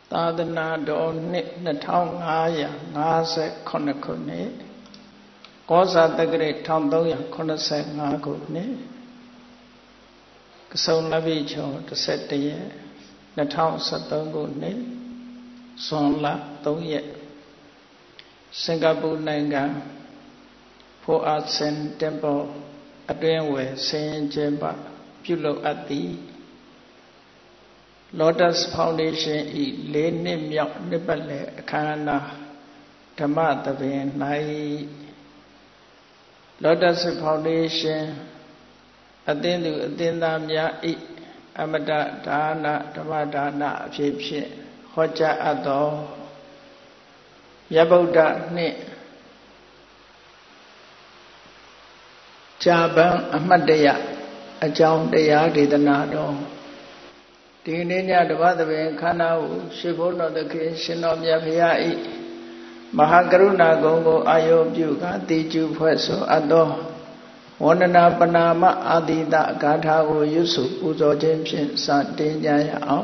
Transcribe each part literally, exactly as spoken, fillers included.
သာသနာတော်နှစ်နှစ်ထောင်ငါးရာငါးဆယ်ခုနှစ်ခုနှစ်ကောဇာတက္ကရာတစ်ထောင်သုံးရာခုနှစ်ဆယ်ငါးခုနှစ်ကဆုံလပိချောတစ်ဆက်တရက်နှစ်ထောင်ဆယ်သုံးခုနှစ်ဇွန်လသုံးရက်စင်ကာပူနိုင်ငံFour Arts and Templeအတွင်းဝယ်ဆင်းရဲခြင်းပပြုလုပ်အပ်သည် Lotus Foundation ၏လေးနှစ်မြောက်နှစ်ပတ်လည်အခမ်းအနားဓမ္မသဘင်၌ Lotus Foundation အသင်းသူအသင်းသားများ၏အမတဒါနဓမ္မဒါနအဖြစ်ဖြင့်ဟောကြားအပ်သောမြတ်ဗုဒ္ဓနှင့်ဂျာပန်အမှတ်တရအကြောင်းတရားဒေသနာတော်ဒီနေ့ညဓမ္မသဘင်ခန္ဓာကိုရှင်ဘုန်းတော်သခင်ရှင်တော်မြတ်ဖရာ၏မဟာကရုဏာဂုဏ်ကိုအာရုံပြုကာတည်ကျူဖွဲ့ဆိုအပ်သောဝန္ဒနာပနာမအာတိတဂါထာကိုရွတ်ဆိုပူဇော်ခြင်းဖြင့်စတင်ကြရအောင်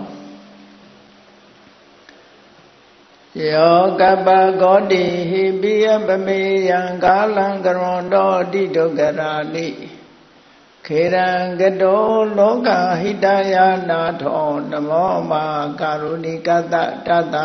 ယောကပ္ပဂောတိဟိပိယပမေယံကာလံကရွန်တော်တိဒုက္ခရာနိခေရံကတောလောကဟိတယာနာထောနမောမာကာရုဏိကတတတ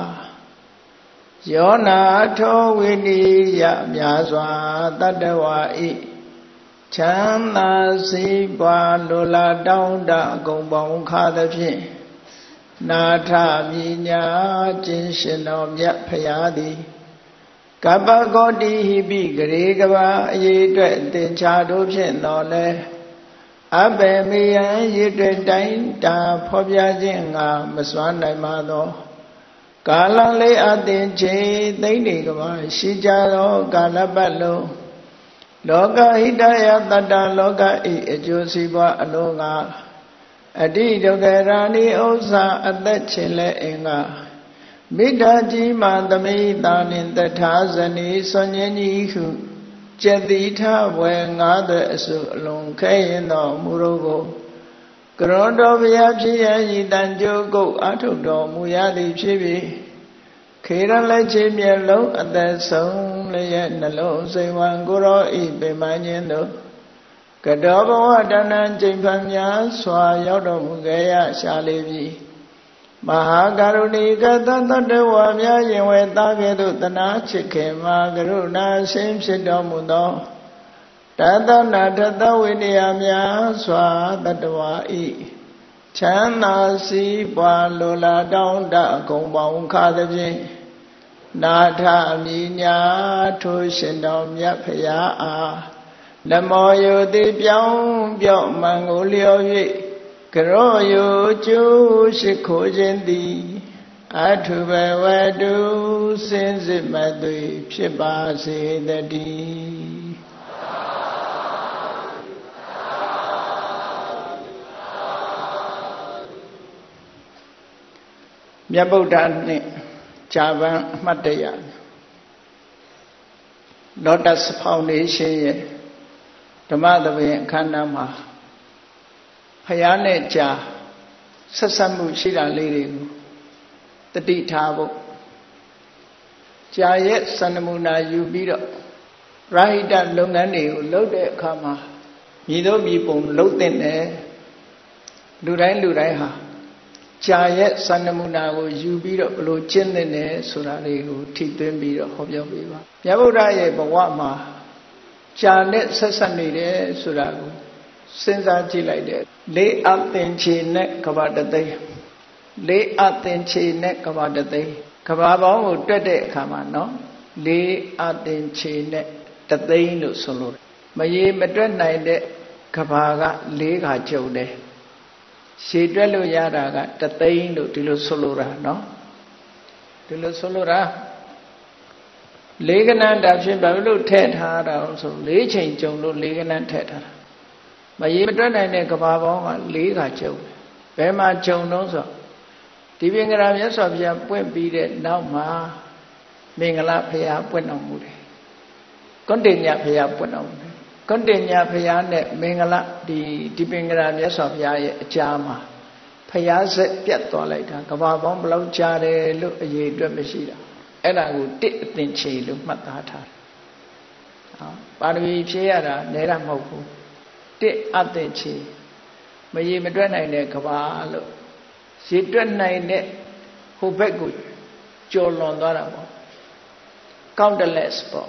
ယောနာထောဝိနိယမြာစွာတတ္တဝါဤချမ်းသာစီးပွားလိုလားတောင်းတအကုန်ပေါင်းခါသဖြင့်နာထမြညာခြင်းရှင်တော်မြတ်ဖရာသည်ကပ္ပဂောတိဟိပိဂရေကဘာအရေးအတွက်သင်္ချာတို့ဖြင့်တော်လဲအဘယ်မေယံရေတွေ့တိုင်းတာဖော်ပြခြင်းငါမစွမ်းနိုင်ပါသောကာလလေးအသင်ချေသိမ့်နေကဘာရှိကြသောကာလပတ်လုံးလောကဟိတယတတ္တလောကဤအကျိုးစီးပွားအလုံးငါအတိဒုက္ခရာနိဥစ္စာအသက်ချင်လဲအင်္ဂမိတ္တာကြီးမှသမိတာနှင့်တထာဇနီဆွန်ញင်းကြီးဟုကျက်တိထဝယ်ငါးသွဲအစုအလုံးခဲရင်တော်မူရောကိုကရောတော်ဘုရားဖြစ်ရဤတန်ကြိုးကုတ်အထုတော်မူရသည်ဖြစ်ပြီးခေရလက်ချေမျက်လုံးအသက်ဆုံးလျက်နှလုံးစိမ်ဝံကိုရောဤပေမန်းခြင်းတို့ကတောဘဝတဏ္ဍကျိန်ဖန်များစွာရောက်တော်မူခဲ့ရရှာလေပြီမဟာကရုဏီကတတတ္တဝါများရင်ဝဲသားကဲ့သို့တနာချစ်ခင်မှာကရုဏာရှင်ဖြစ်တော်မူသောတသနာထသဝိနည်းများစွာတတ္တဝါဤချမ်းသာစီးပွားလိုလားတောင်းတအကုန်ပေါင်းခါသဖြင့်နာထမြညာထိုရှင်တော်မြတ်ဖရာအားနမောယုတိပြောင်းပြော့မှန်ကိုလျော်၍ကရောယုကျိုးရှိခိုးခြင်းသည်အထုဘဝတုစင်စစ်မသွေဖြစ်ပါစေတည်းမြတ်ဗုဒ္ဓနှင့်ဂျာပန်အမှတ်တရ Lotus Foundation ရဲ့ဓမ္မသဘင်အခမ်းအနားမှာဖယားနဲ့ကြာဆက်ဆက်မှုရှိတာလေးတွေကိုတတိထားဖို့ကြာရဲ့စံနမူနာယူပြီးတော့ပရိဟိတလုပ်ငန်းတွေကိုလုပ်တဲ့အခါမှာမြည်သောမြည်ပုံလုပ်တဲ့နဲ့လူတိုင်းလူတိုင်းဟာကြာရဲ့စံနမူနာကိုယူပြီးတော့ဘလို့ကျင့်တဲ့နဲ့ဆိုတာလေးကိုထိသွင်းပြီးတော့ဟောပြောပေးပါမြတ်ဗုဒ္ဓရဲ့ဘဝမှာကြာနဲ့ဆက်ဆက်နေတယ်ဆိုတာကိုစဉ်းစားကြည့်လိုက်တယ်လေးအသင်္ချေနဲ့ကဘာတသိန်းလေးအသင်္ချေနဲ့ကဘာတသိန်းကဘာပေါင်းကိုတွက်တဲ့အခါမှာနော်လေးအသင်္ချေနဲ့တသိန်းလို့ဆိုလို့မရေမတွက်နိုင်တဲ့ကဘာကလေးခါကျုံတယ်ရှည်တွက်လို့ရတာကတသိန်းလို့ဒီလိုဆိုလိုတာနော်ဒီလိုဆိုလိုတာလေးကဏ္ဍတာဖြစ်ဘာလို့ထည့်ထားတာဆိုလေးချိန်ကြုံလို့လေးကဏ္ဍထည့်ထားတာမရေမတွက်နိုင်တဲ့ကဘာပေါင်းကလေးခါကျုံဘယ်မှာကျုံတော့ဆိုဒီပင်ကရာမြတ်စွာဘုရားပွင့်ပြီးတဲ့နောက်မှာမင်္ဂလာဘုရားပွင့်တော်မူတယ်ကွန်တေညဘုရားပွင့်တော်မူတယ်ကွန်တေညဘုရားနဲ့မင်္ဂလာဒီဒီပင်ကရာမြတ်စွာဘုရားရဲ့အကြားမှာဖရားဆက်ပြတ်သွားလိုက်တာကဘာပေါင်းဘလောက်ကြားတယ်လို့အရေးအတွက်မရှိတာအဲ့ဒါကိုတစ်အသင်္ချေလို့မှတ်သားထားတယ်ဟောပါရမီဖြည့်ရတာနဲတာမဟုတ်ဘူးတစ်အသင်္ချေမရေမတွက်နိုင်တဲ့ကဘာလို့ရေတွက်နိုင်တဲ့ဟိုဘက်ကိုကျော်လွန်သွားတာပေါ့ countless ပေါ့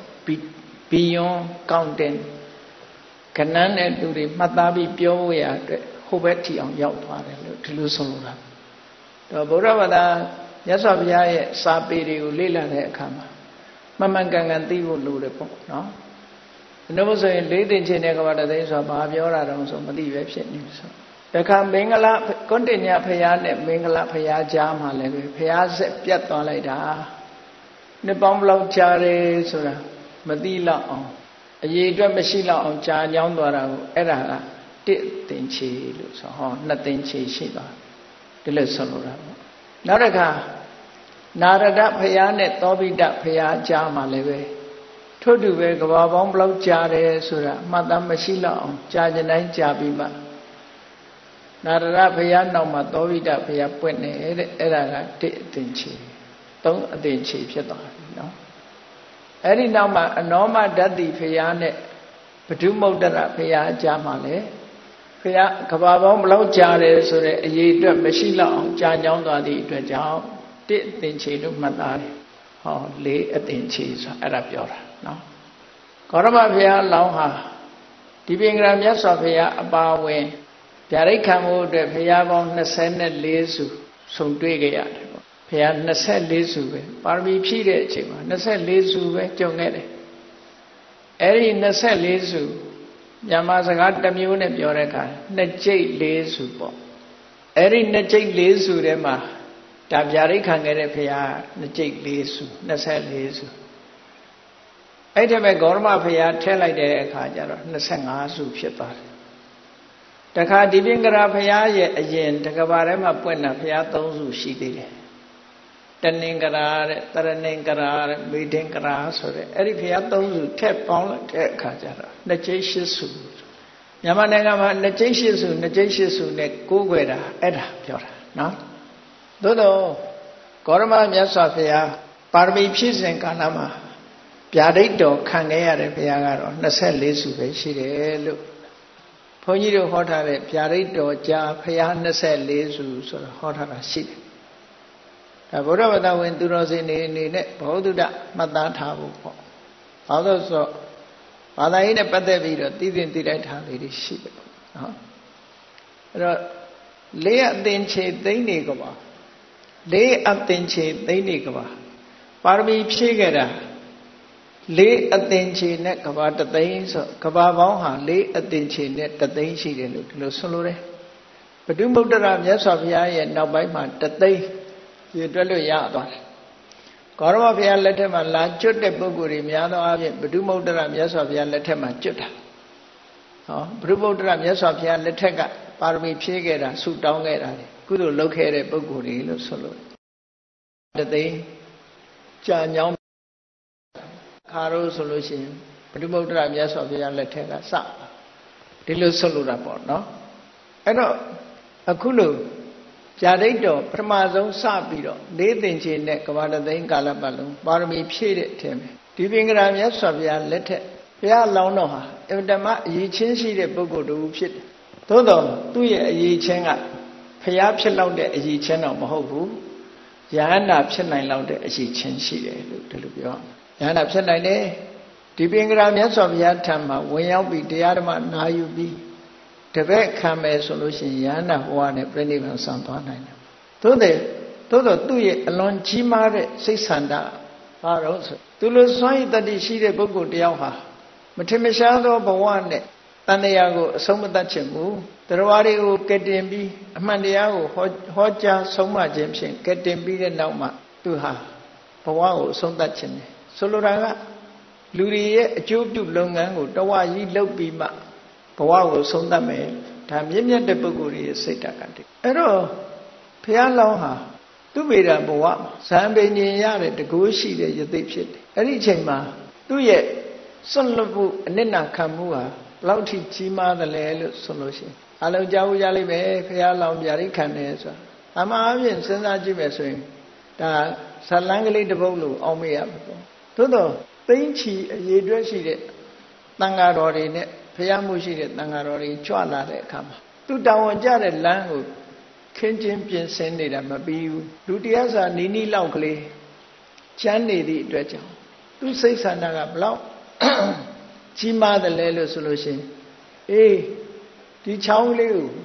beyond counting ခဏနဲ့လူတွေမှတ်သားပြီးပြောဖို့ရအတွက်ဟိုဘက်ထီအောင်ရောက်သွားတယ်လို့ဒီလိုဆိုလိုတာတော့ဗုဒ္ဓဘာသာမြတ်စွာဘုရားရဲ့စာပေတွေကိုလေ့လာတဲ့အခါမှာမှန်မှန်ကန်ကန်သိဖို့လိုတယ်ပေါ့နော်ဘယ်လိုဆိုရင်လေးသိချင်းတဲ့ကဘာတသိဆိုတာဘာပြောတာတုံးဆိုမသိပဲဖြစ်နေဆိုတခါမင်္ဂလာကွန်တင်ညာဖရာနဲ့မင်္ဂလာဖရာကြားမှာလည်းပဲဖရာဆက်ပြတ်သွားလိုက်တာနှစ်ပေါင်းဘလောက်ကြာတယ်ဆိုတာမသိလောက်အောင်အရေးအတွက်မရှိလောက်အောင်ကြာညောင်းသွားတာကိုအဲ့ဒါကတစ်သင်္ချေလို့ဆိုဟောနှစ်သင်္ချေရှိသွားဒီလိုဆိုလိုတာပေါ့နောက်တစ်ခါနာရဒဖရာနဲ့သောဘိတဖရာကြားမှာလည်းပဲထို့တူပဲကဘာပေါင်းဘလောက်ကြာတယ်ဆိုတာအမှတ်သားမရှိလောက်အောင်ကြာကြတိုင်းကြာပြီးမှနာရဒဘုရားနောက်မှာသောဝိတဘုရားပွင့်နေတဲ့အဲ့ဒါကတစ်အသင်္ချေသုံးအသင်္ချေဖြစ်သွားပြီနော်အဲ့ဒီနောက်မှာအနောမဓာတိဘုရားနဲ့ဘဒုမုဒ္ဒရဘုရားအကြားမှာလေဘုရားကဘာပေါင်းဘလောက်ကြာတယ်ဆိုတဲ့အရေးအတွက်မရှိလောက်အောင်ကြာညောင်းသွားသည့်အတွက်ကြောင့်တစ်အသင်္ချေလို့မှတ်သားတယ်ဟောလေးအသင်္ချေဆိုအဲ့ဒါပြောတာနော်ဂေါရမဘုရားလောင်းဟာဒီပင်္ဂရာမြတ်စွာဘုရားအပါဝင်ဗျာဒိတ်ခံမှုအတွက်ဘုရားပေါင်း၂၄စုဆုံတွေ့ကြရတယ်ပေါ့ဘုရား၂၄စုပဲပါရမီဖြည့်တဲ့အချိန်မှာ၂၄စုပဲကြုံခဲ့တယ်အဲ့ဒီ၂၄စုမြန်မာစကားတစ်မျိုးနဲ့ပြောတဲ့အခါနှစ်ကျိတ်၄စုပေါ့အဲ့ဒီနှစ်ကျိတ်၄စုထဲမှာဒါဗျာဒိတ်ခံခဲ့တဲ့ဘုရားနှစ်ကျိတ်၄စု၂၄စုအဲ့ဒီမဲ့ဂေါရမဘုရားထည့်လိုက်တဲ့အခါကျတော့၂၅စုဖြစ်သွားတယ်တခါဒီပင်ကရာဘုရားရဲ့အရင်တကဘာထဲမှာပွင့်တာဘုရားသုံးစုရှိသေးတယ်တဏင်္ဂရာတဲ့တရဏင်္ဂရာတဲ့မေဒင်္ဂရာဆိုတဲ့အဲ့ဒီဘုရားသုံးစုထက်ပေါင်းလိုက်တဲ့အခါကျတော့နှစ်ကျိတ်ရှစ်စုမြန်မာနိုင်ငံမှာနှစ်ကျိတ်ရှစ်စုနှစ်ကျိတ်ရှစ်စုနဲ့ကိုးကွယ်တာအဲ့ဒါပြောတာနော်သို့တော့ဂေါရမမြတ်စွာဘုရားပါရမီဖြည့်စဉ်ကာလမှာဗျာဒိတ်တော်ခံခဲ့ရတဲ့ဘုရားကတော့၂၄စုပဲရှိတယ်လို့ဘုန်းကြီးတို့ဟောထားတဲ့ဗျာဒိတ်တော်ကြာဘုရား၂၄စုဆိုတော့ဟောထားတာရှိတယ်ဒါဗုဒ္ဓဘာသာဝင်သူတော်စင်တွေအနေနဲ့ဘ ௌ ဓမှတ်သားထားဖို့ပေါ့ဘာလို့ဆိုဘာသာရေးနဲ့ပတ်သက်ပြီးတော့သိသိသိလိုက်ထားလေးတွေရှိတယ်ပေါ့နော်အဲ့တော့လေးအသင်္ချေသိမ့်နေကပါလေးအသင်္ချေသိမ့်နေကပါပါရမီဖြည့်ခဲ့တာလေးအသင်္ချေနဲ့ကဘာတသိန်းဆိုကဘာပေါင်းဟာလေးအသင်္ချေနဲ့တသိန်းရှိတယ်လို့ဒီလိုဆိုလိုတယ်ဘဒုမုဒ္ဒရမြတ်စွာဘုရားရဲ့နောက်ပိုင်းမှာတသိန်းရည်တွက်လို့ရသွားတယ်ဂေါရမဘုရားလက်ထက်မှာလာကျွတ်တဲ့ပုဂ္ဂိုလ်တွေများသောအားဖြင့်ဘဒုမုဒ္ဒရမြတ်စွာဘုရားလက်ထက်မှာကျွတ်တာဟောဘဒုမုဒ္ဒရမြတ်စွာဘုရားလက်ထက်ကပါရမီဖြည့်ခဲ့တာဆုတောင်းခဲ့တာကုသိုလ်လုပ်ခဲ့တဲ့ပုဂ္ဂိုလ်တွေလို့ဆိုလို့တသိန်းကြာညောင်းခါရိုးဆိုလို့ရှိရင်ဘဒုမုဒ္ဒရမြတ်စွာဘုရားလက်ထက်ကစဒီလိုဆိုလိုတာပေါ့နော်အဲ့တော့အခုလို့ဗျာဒိတ်တော်ပထမဆုံးစပြီးတော့လေးသင်္ချေနဲ့ကဘာတသိန်းကာလပတ်လုံးပါရမီဖြည့်တဲ့အထင်ပဲဒီပင်္ဂရာမြတ်စွာဘုရားလက်ထက်ဘုရားလောင်းတော်ဟာအင်တမအရေးချင်းရှိတဲ့ပုဂ္ဂိုလ်တူဖြစ်တယ်သို့တော့သူ့ရဲ့အရေးချင်းကဘုရားဖြစ်လောက်တဲ့အရေးချင်းတော့မဟုတ်ဘူးယဟန္တာဖြစ်နိုင်လောက်တဲ့အရေးချင်းရှိတယ်လို့ဒီလိုပြောယဟန္တာဖြစ်နိုင်တယ်ဒီပင်္ဂရာမြတ်စွာဘုရားထံမှာဝင်ရောက်ပြီးတရားဓမ္မနာယူပြီးတပည့်ခံမယ်ဆိုလို့ရှိရင်ယဟန္တာဘဝနဲ့ပြိဋိဘံဆံသွားနိုင်တယ်သို့တဲ့သို့တော့သူ့ရဲ့အလွန်ကြီးမားတဲ့စိတ်ဆန္ဒဘာလို့ဆိုသူလိုစွမ်းရည်တတိရှိတဲ့ပုဂ္ဂိုလ်တယောက်ဟာမထင်မရှားသောဘဝနဲ့တန်တရားကိုအဆုံးမသတ်ချင်ဘူးတရားတွေကိုကဲတင်ပြီးအမှန်တရားကိုဟောဟောကြားဆုံးမခြင်းဖြင့်ကဲတင်ပြီးတဲ့နောက်မှာသူဟာဘဝကိုအဆုံးသတ်ခြင်းတယ်ဆိုလိုတာကလူတွေရဲ့အကျိုးပြုလုပ်ငန်းကိုတဝါကြီးလုပ်ပြီးမှဘဝကိုဆုံးသတ်မယ်ဒါမြင့်မြတ်တဲ့ပုဂ္ဂိုလ်ရဲ့စိတ်ဓာတ်ကတည်းအဲ့တော့ဘုရားလောင်းဟာသူ့မိတာဘဝမှာဇံပင်ញင်ရတဲ့တကိုးရှိတဲ့ယသိဖြစ်တယ်အဲ့ဒီအချိန်မှာသူ့ရဲ့စွန့်လွတ်မှုအနစ်နာခံမှုဟာဘယ်လောက်ထိကြီးမားသလဲလို့ဆိုလို့ရှိရင်အလုံးကြောက်ကြလိမ့်မယ်ဖရာလောင်ပြရိခံတယ်ဆိုတာအမှန်အပြင်စဉ်းစားကြည့်မယ်ဆိုရင်ဒါဇလန်းကလေးတစ်ပုဒ်လို့အောက်မေ့ရမှာပေါ့သို့တော့သိမ့်ချီအရေးအတွက်ရှိတဲ့တန်ဃာတော်တွေနဲ့ဖရာမှုရှိတဲ့တန်ဃာတော်တွေကြွလာတဲ့အခါမှာသူတောင်းဝန်ကြတဲ့လမ်းကိုခင်းချင်းပြင်ဆင်နေတာမပြီးဘူးလူတရားစာနီးနီးလောက်ကလေးကျမ်းနေသည့်အတွက်ကြောင့်သူစိတ်ဆန္ဒကဘလောက်ကြီးမားတယ်လဲလို့ဆိုလို့ရှိရင်အေးဒီချောင်းလေးကို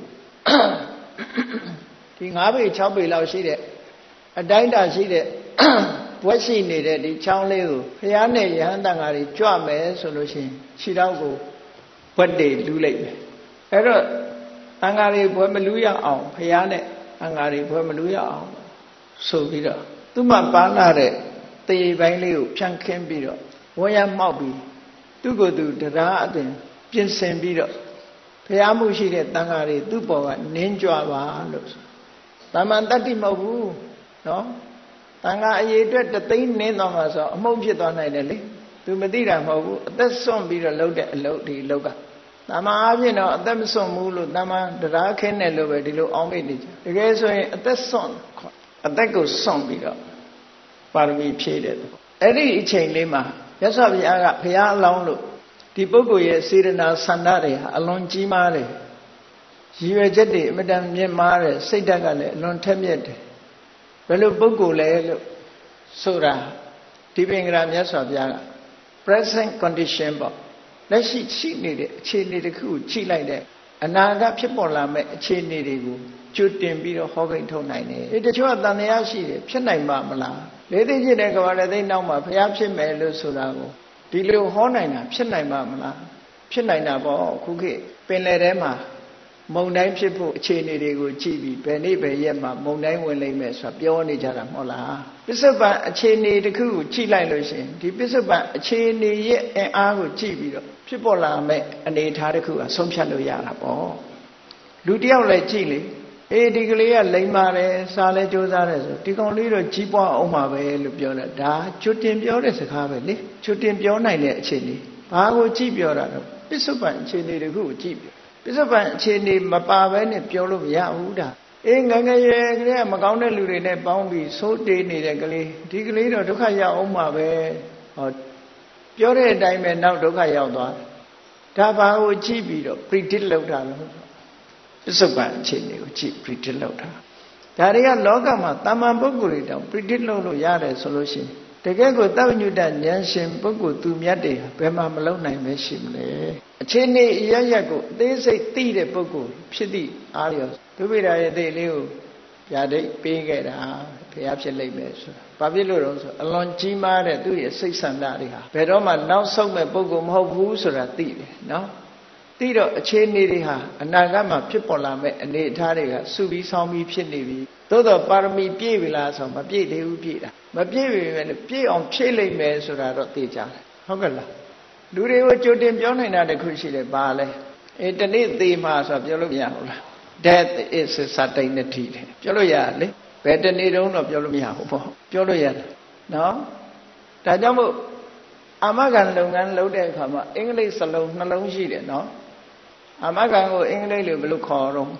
ဒီ၅ပေ၆ပေလောက်ရှိတဲ့အတိုင်းတာရှိတဲ့ဘွက်ရှိနေတဲ့ဒီချောင်းလေးကိုဘုရားနဲ့ယဟန်တန်ဃာတွေကြွမယ်ဆိုလို့ရှိရင်ခြေထောက်ကိုဘွက်တွေလူးလိုက်မယ်အဲ့တော့တန်ဃာတွေဘွယ်မလူးရအောင်ဘုရားနဲ့တန်ဃာတွေဘွယ်မလူးရအောင်ဆိုပြီးတော့သူ့မှာပန်းလာတဲ့တေပိုင်းလေးကိုဖြန့်ခင်းပြီးတော့ဝရမောက်ပြီးသူ့ကိုယ်သူတရားအသွင်ပြင်ဆင်ပြီးတော့ဘုရားမှုရှိတဲ့တန်ဃာတွေသူ့ပေါ်ကနင်းကြွပါလို့တာမန်တတ္တိမဟုတ်ဘူးနော်တန်ဃာအရေးအတွက်တသိန်းနင်းသွားမှာဆိုအမှုန့်ဖြစ်သွားနိုင်တယ်လေသူမသိတာမဟုတ်ဘူးအသက်စွန့်ပြီးတော့လုပ်တဲ့အလုပ်ဒီလောက်ကတာမန်အားဖြင့်တော့အသက်မစွန့်ဘူးလို့တာမန်တရားခင်းတယ်လို့ပဲဒီလိုအောင်းမိတ်နေကြတကယ်ဆိုရင်အသက်စွန့်အသက်ကိုစွန့်ပြီးတော့ပါရမီဖြည့်တယ်အဲ့ဒီအချိန်လေးမှာမြတ်စွာဘုရားကဘုရားအလောင်းလို့ဒီပုဂ္ဂိုလ်ရဲ့စေတနာဆန္ဒတွေဟာအလွန်ကြီးမားတယ်ရည်ရွယ်ချက်တွေအမြဲတမ်းမြင့်မားတယ်စိတ်ဓာတ်ကလည်းအလွန်ထက်မြက်တယ်ဘယ်လိုပုဂ္ဂိုလ်လဲလို့ဆိုတာဒီပင်ကရာမြတ်စွာဘုရားက present condition ပေါ့လက်ရှိရှိနေတဲ့အခြေအနေတစ်ခုကိုကြည့်လိုက်တဲ့အနာဂတ်ဖြစ်ပေါ်လာမဲ့အခြေအနေတွေကိုကြိုတင်ပြီးတော့ဟောကိန်းထုတ်နိုင်တယ်ဒီတချို့ကတန်တရားရှိတယ်ဖြစ်နိုင်မှာမလားလေးသိကျင့်တဲ့ကဘာလည်းသိနောက်မှာဘုရားဖြစ်မယ်လို့ဆိုတာကိုဒီလိုဟောနိုင်တာဖြစ်နိုင်မှာမလားဖြစ်နိုင်တာပေါ့ခုခေတ်ပင်လယ်ထဲမှာမုန်တိုင်းဖြစ်ဖို့အခြေအနေတွေကိုကြည့်ပြီးဘယ်နေ့ဘယ်ရက်မှာမုန်တိုင်းဝင်လိမ့်မယ်ဆိုတာပြောနေကြတာမဟုတ်လားပစ္စုပန်အခြေအနေတစ်ခုကိုကြည့်လိုက်လို့ရှိရင်ဒီပစ္စုပန်အခြေအနေရဲ့အင်အားကိုကြည့်ပြီးတော့ဖြစ်ပေါ်လာမဲ့အနေအထားတစ်ခုကဆုံးဖြတ်လို့ရတာပေါ့လူတယောက်လည်းကြည့်လေအေးဒီကလေးကလိမ္မာတယ်စားလဲကြိုးစားတယ်ဆိုဒီကောင်လေးတော့ကြီးပွားအောင်ပါပဲလို့ပြောတယ်ဒါချွတ်တင်ပြောတဲ့စကားပဲလေချွတ်တင်ပြောနိုင်တဲ့အခြေအနေဘာကိုကြည့်ပြောတာတော့ပစ္စုပန်အခြေအနေတစ်ခုကိုကြည့်ပြောပစ္စုပန်အခြေအနေမပါဘဲနဲ့ပြောလို့မရဘူးဒါအေးငငယ်ရွယ်ကလေးကမကောင်းတဲ့လူတွေနဲ့ပေါင်းပြီးသိုးတေးနေတဲ့ကလေးဒီကလေးတော့ဒုက္ခရောက်အောင်ပါပဲဟောပြောတဲ့အတိုင်းပဲနောက်ဒုက္ခရောက်သွားဒါဘာကိုကြည့်ပြီးတော့ predict လုပ်တာလို့ပစ္စုပန်အခြေအနေကိုကြည့် predict လုပ်တာဒါတွေကလောကမှာတာမန်ပုဂ္ဂိုလ်တွေတောင် predict လုပ်လို့ရတယ်ဆိုလို့ရှိရင်တကယ်ကိုသဗ္ဗညုတဉာဏ်ရှင်ပုဂ္ဂိုလ်သူမြတ်တွေဘယ်မှာမလုံနိုင်ပဲရှိမလဲအခြေအနေအရရက်ကိုအသေးစိတ်သိတဲ့ပုဂ္ဂိုလ်ဖြစ်သည့်အားလျော်ဒုဗေဒရဲ့သိလေးကိုဗျာဒိတ်ပေးခဲ့တာဘုရားဖြစ်လိမ့်မယ်ဆိုတာဘာဖြစ်လို့လဲဆိုအလွန်ကြီးမားတဲ့သူ့ရဲ့စိတ်ဆန္ဒတွေဟာဘယ်တော့မှနောက်ဆုံးမဲ့ပုဂ္ဂိုလ်မဟုတ်ဘူးဆိုတာသိတယ်နော်သိတော့အခြေအနေတွေဟာအနာဂတ်မှာဖြစ်ပေါ်လာမဲ့အနေအထားတွေကစုပြီးဆောင်းပြီးဖြစ်နေပြီသို့တော့ပါရမီပြည့်ပြီလားဆိုမပြည့်သေးဘူးပြည့်တာမပြည့်ပြီပဲပြည့်အောင်ဖြည့်လိုက်မယ်ဆိုတာတော့သိကြတယ်ဟုတ်ကဲ့လားလူတွေကိုကြိုတင်ပြောနိုင်တာတခုရှိတယ်ပါလဲအေးတနေ့သေမှာဆိုပြောလို့မရဘူးလား death is certainty ပြောလို့ရလေဘယ်တနေ့တုန်းတော့ပြောလို့မရဘူးပေါ့ပြောလို့ရတယ်နော်ဒါကြောင့်မို့အာမခံလုပ်ငန်းလုပ်တဲ့အခါမှာအင်္ဂလိပ်စလုံးနှလုံးရှိတယ်နော်အာမခံကိုအင်္ဂလိပ်လိုဘယ်လိုခေါ်တော့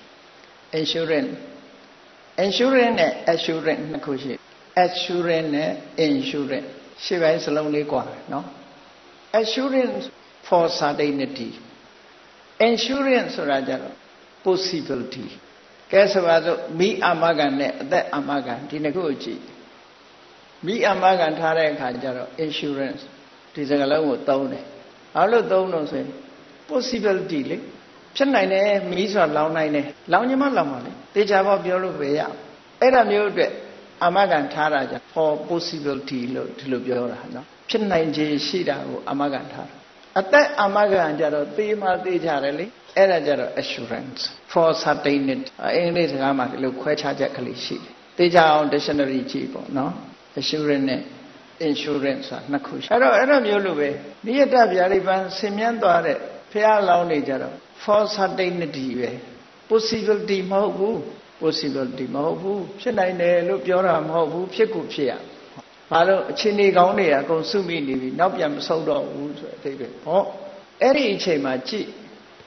insurance insurance နဲ့ assurance နှစ်ခုရှိ assurance နဲ့ insurance ရှေ့ပိုင်းစလုံးလေးกว่าနော် assurance for certainty insurance ဆိုတာကြတော့ possibility ကဲဆိုပါစို့မိအာမခံနဲ့အသက်အာမခံဒီနှစ်ခုကိုကြည့်မိအာမခံထားတဲ့အခါကျတော့ insurance ဒီစကားလုံးကိုသုံးတယ်ဘာလို့သုံးလို့ဆိုရင် possibility လေဖြစ်နိုင်တယ်မိဆိုတာလောင်းနိုင်တယ်လောင်းချင်မှလောင်းပါလေတေချာပေါ့ပြောလို့ပဲရအဲ့ဒါမျိုးအတွက်အာမခံထားတာကြ for possibility လို့ဒီလိုပြောတာနော်ဖြစ်နိုင်ခြေရှိတာကိုအာမခံထားတာအသက်အာမခံကြတော့သေမှသေချတယ်လေအဲ့ဒါကြတော့ assurance for certainty အင်္ဂလိပ်စကားမှာဒီလိုခွဲခြားချက်ကလေးရှိတယ်သေချာအောင် dictionary ကြည့်ပေါ့နော် assurance နဲ့ insurance ဆိုတာနှစ်ခုရှိအဲ့တော့အဲ့လိုမျိုးလိုပဲနိယတဗျာဒိပံဆင်မြန်းသွားတဲ့ဖះလောင်းနေကြတော့ for certainty ပဲ possibility မဟုတ်ဘူး possibility မဟုတ်ဘူးဖြစ်နိုင်တယ်လို့ပြောတာမဟုတ်ဘူးဖြစ်ကိုဖြစ်ရဘာလို့အချင်းနေကောင်းတွေအကုန်စုမိနေပြီနောက်ပြန်မဆုတ်တော့ဘူးဆိုတဲ့အဓိပ္ပာယ်ဟောအဲ့ဒီအချိန်မှာကြည့်တ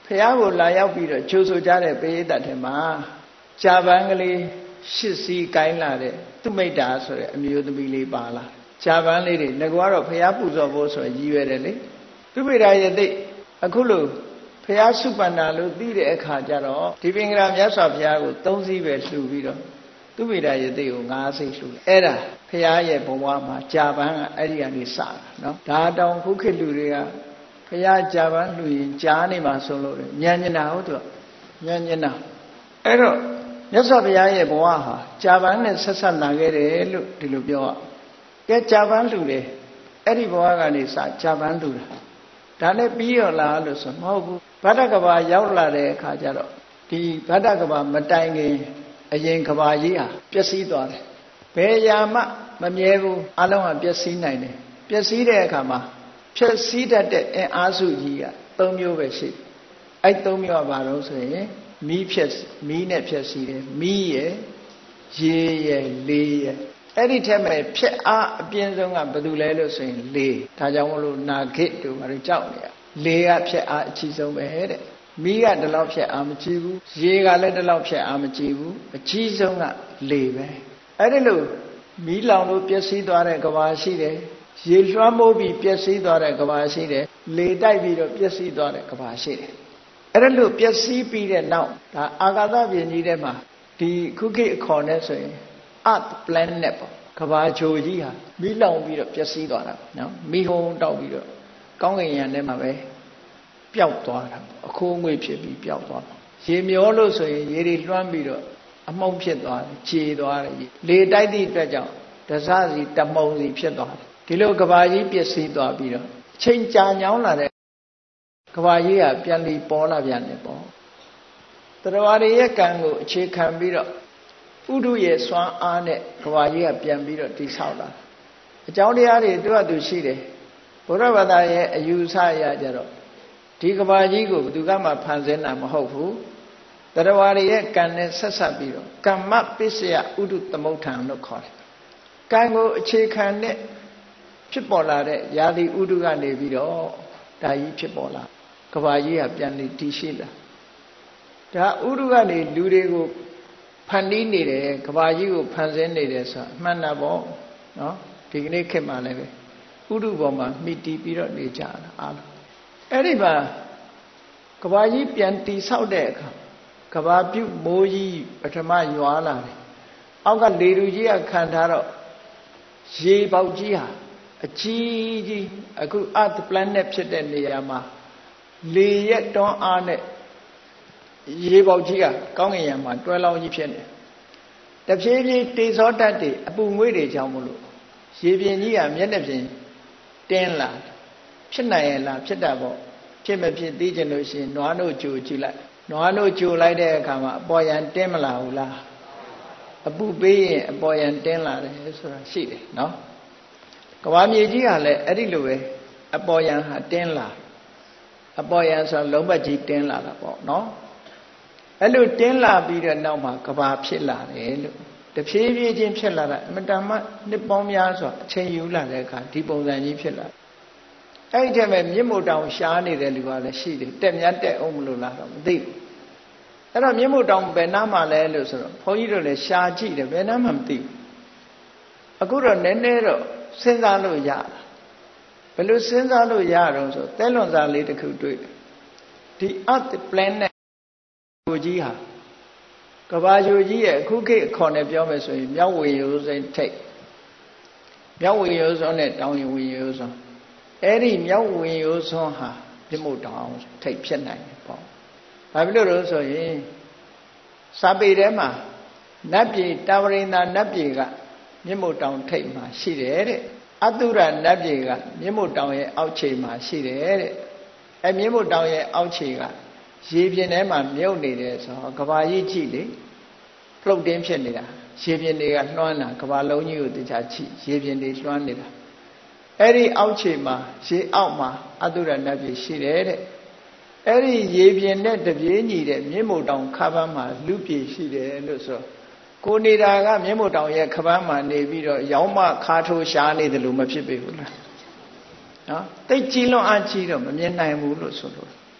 ဖះကိုလာရောက်ပြီးတော့ကြိုးဆိုကြတဲ့ပရိသတ်တွေမှာဂျာပန်ကလေးရှစ်စီးကိုင်းလာတဲ့သူမိတ်တာဆိုတဲ့အမျိုးသမီးလေးပါလာဂျာပန်လေးတွေငကွာတော့ဖះပူဇော်ဖို့ဆိုရည်ရွယ်တယ်လေသူမိတ်တာရဲ့သိအခုလို့ဖះစုပန္နာလို့သိတဲ့အခါကျတော့ဒီပင်္ဂရာမြတ်စွာဘုရားကိုသုံးစီးပဲလှူပြီးတော့သူမိတ်တာရဲ့သိကိုငါးစိတ်လှူတယ်အဲ့ဒါဖះရဲ့ဘဝမှာဂျာပန်ကအဲ့ဒီကနေစတာနော်ဒါတောင်ခုခေတ်လူတွေကဖះဂျာပန်လှူရင်ကြားနေမှာဆုံးလို့ညံညနာဟုတ်သူညံညနာအဲ့တော့မြတ်စွာဘုရားရဲ့ဘဝဟာဂျာပန်နဲ့ဆက်ဆက်လာခဲ့တယ်လို့ဒီလိုပြောရကဲဂျာပန်လှူတယ်အဲ့ဒီဘဝကနေစဂျာပန်လှူတာဒါနဲ့ပြီးရောလားလို့ဆိုမဟုတ်ဘူးဗဒ္ဒကဘာရောက်လာတဲ့အခါကျတော့ဒီဗဒ္ဒကဘာမတိုင်ခင်အရင်ကဘာကြီးဟာပျက်စီးသွားတယ်ဘယ်ရာမှမမြဲဘူးအလုံးကပျက်စီးနိုင်တယ်ပျက်စီးတဲ့အခါမှာဖြက်စီးတတ်တဲ့အင်အားစုကြီးကသုံးမျိုးပဲရှိအဲ့သုံးမျိုးကဘာလို့ဆိုရင်မီးဖြက်မီးနဲ့ဖြက်စီးတယ်မီးရယ်ရေရယ်လေရယ်အဲ့ဒီထက်မဲ့ဖြက်အားအပြင်းဆုံးကဘာလို့လဲလို့ဆိုရင်လေဒါကြောင့်မလို့နာဂစ်တို့ဘာလို့ကြောက်နေရလေကဖြက်အားအကြီးဆုံးပဲတဲ့မီးကဒီလောက်ဖြက်အားမကြီးဘူးရေကလည်းဒီလောက်ဖြက်အားမကြီးဘူးအကြီးဆုံးကလေပဲအဲ့ဒီလိုမီးလောင်လို့ပျက်စီးသွားတဲ့ကဘာရှိတယ်ရေလွှမ်းမိုးပြီးပျက်စီးသွားတဲ့ကဘာရှိတယ်လေတိုက်ပြီးတော့ပျက်စီးသွားတဲ့ကဘာရှိတယ်အဲ့ဒါလို့ပျက်စီးပြီးတဲ့နောက်ဒါအာကာသပြင်ကြီးထဲမှာဒီခုခေတ်အခေါ်နဲ့ဆိုရင် Earth planet ပေါ့ကဘာဂြိုဟ်ကြီးဟာမီးလောင်ပြီးတော့ပျက်စီးသွားတာနော်မီးဟုံးတောက်ပြီးတော့ကောင်းကင်ယံထဲမှာပဲပျောက်သွားတာအခိုးအငွေ့ဖြစ်ပြီးပျောက်သွားတာရေမျောလို့ဆိုရင်ရေတွေလွှမ်းပြီးတော့အမှုန့်ဖြစ်သွားတယ်ခြေသွားတယ်လေတိုက်သည့်အတွက်ကြောင့်ဒဇစီတမုံစီဖြစ်သွားတယ်ဒီလိုကဘာကြီးပျက်စီးသွားပြီးတော့အချိန်ကြာညောင်းလာတဲ့ကဘာကြီးကပြန်ပြီးပေါ်လာပြန်တယ်ပေါ့တရားရရဲ့ကံကိုအခြေခံပြီးတော့ဥဒုရဲ့စွမ်းအားနဲ့ကဘာကြီးကပြန်ပြီးတော့တိဆောက်လာအကြောင်းတရားတွေသူ့အတူရှိတယ်ဘုရားဘာသာရဲ့အယူဆအရကြတော့ဒီကဘာကြီးကိုဘယ်သူကမှဖန်ဆင်းတာမဟုတ်ဘူးတရားရရဲ့ကံနဲ့ဆက်ဆက်ပြီးတော့ကမ္မပစ္စယဥဒုသမုဋ္ဌံလို့ခေါ်တယ်ကံကိုအခြေခံတဲ့ဖြစ်ပေါ်လာတဲ့ယာတိဥဒုကနေပြီးတော့ဒါကြီးဖြစ်ပေါ်လာကဘာကြီးကပြန်နေတည်ရှိလာဒါဥဒုကနေလူတွေကိုဖန်တီးနေတယ်ကဘာကြီးကိုဖန်ဆင်းနေတယ်ဆိုတာအမှန်တော့ပေါ့နော်ဒီကနေ့ခေတ်မှာလည်းပဲဥဒုပေါ်မှာမိတီးပြီးတော့နေကြတာအားလုံးအဲ့ဒီမှာကဘာကြီးပြန်တည်ဆောက်တဲ့အခါကဘာပြုတ်မိုးကြီးပထမရွာလာတယ်အောက်ကလေလူကြီးကခံထားတော့ရေပေါက်ကြီးဟာအကြီးကြီးအခု Earth planet ဖြစ်တဲ့နေရာမှာလေရဲ့တွန်းအားနဲ့ရေပေါက်ကြီးကကောင်းကင်ယံမှာတွဲလောင်းကြီးဖြစ်နေတဖြည်းဖြည်းတေဇောဓာတ်တွေအပူငွေ့တွေကြောင့်မလို့ရေပြင်ကြီးကမျက်နှာပြင်တင်းလာဖြစ်နိုင်ရဲ့လားဖြစ်တာပေါ့ဖြစ်မဖြစ်သိကြလို့ရှိရင်နွားတို့ကြိုကြည့်လိုက်နွားတို့ကြိုလိုက်တဲ့အခါမှာအပေါ်ယံတင်းမလာဘူးလားအပူပေးရင်အပေါ်ယံတင်းလာတယ်ဆိုတာရှိတယ်နော်ကဘာမြေကြီးကလည်းအဲ့ဒီလိုပဲအပေါ်ယံဟာတင်းလာအပေါ်ယံဆိုလုံးပတ်ကြီးတင်းလာတာပေါ့နော်အဲ့လိုတင်းလာပြီးတဲ့နောက်မှာကဘာဖြစ်လာတယ်လို့တဖြည်းဖြည်းချင်းဖြစ်လာတာအမတန်မှနှစ်ပေါင်းများစွာအချိန်ယူလာတဲ့အခါဒီပုံစံကြီးဖြစ်လာအဲ့ဒီတည်းမဲ့မြင့်မို့တောင်ရှားနေတဲ့လူကလည်းရှိတယ်တက်မြတ်တက်အောင်မလို့လားတော့မသိဘူးအဲ့တော့မြင့်မို့တောင်ဘယ်နားမှာလဲလို့ဆိုတော့ဘုန်းကြီးတို့လည်းရှားကြည့်တယ်ဘယ်နားမှမသိဘူးအခုတော့နည်းနည်းတော့စဉ်းစားလို့ရဘယ်လိုစဉ်းစားလို့ရတော့ဆိုသဲလွန်စာလေးတစ်ခုတွေ့တယ်ဒီ Earth planet ကိုကြီးဟာကဘာဂျိုကြီးရဲ့အခုခေတ်အခေါ်နဲ့ပြောမယ်ဆိုရင်မြောက်ဝေရိုးစိမ့်ထိတ်မြောက်ဝေရိုးစွန်းနဲ့တောင်ရင်ဝေရိုးစွန်းအဲ့ဒီမြောက်ဝေရိုးစွန်းဟာပြမို့တောင်ထိတ်ဖြစ်နိုင်တယ်ပေါ့ဘာဖြစ်လို့လဲဆိုရင်စာပေထဲမှာနတ်ပြည်တာဝရိန္ဒာနတ်ပြည်ကမြင့်မို့တောင်ထိတ်မှာရှိတယ်တဲ့အတုရနတ်ပြည်ကမြင့်မို့တောင်ရဲ့အောက်ခြေမှာရှိတယ်တဲ့အဲမြင့်မို့တောင်ရဲ့အောက်ခြေကရေပြင်ထဲမှာမြုပ်နေတယ်ဆိုတော့ကဘာကြီးကြည့်လေလှုပ်တင်းဖြစ်နေတာရေပြင်တွေကလွှမ်းတာကဘာလုံးကြီးကိုတရားကြည့်ရေပြင်တွေလွှမ်းနေတာအဲ့ဒီအောက်ခြေမှာရေအောက်မှာအတုရနတ်ပြည်ရှိတယ်တဲ့အဲ့ဒီရေပြင်နဲ့တပြေးညီတဲ့မြင့်မို့တောင်ခါးပန်းမှာလူပြည်ရှိတယ်လို့ဆိုကိုနေတာကမြင့်မို့တောင်ရဲ့ခါးပန်းမှာနေပြီးတော့ရောင်းမခါထိုးရှားနေတယ်လို့မဖြစ်ပေဘူးလားနော်တိတ်ကြီးလွန်အားကြီးတော့မမြင်နိုင်ဘူးလို့ဆိုလို့သိ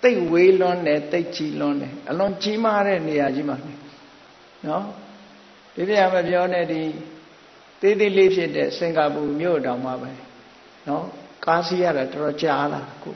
သိဝေးလွန်းတယ်သိကြီးလွန်းတယ်အလွန်ကြီးမားတဲ့နေရာကြီးမှာနော်ဒီပြမပြောနဲ့ဒီသေးသေးလေးဖြစ်တဲ့စင်ကာပူမြို့တောင်မှပဲနော်ကားစီးရတာတော်တော်ကြာလာခု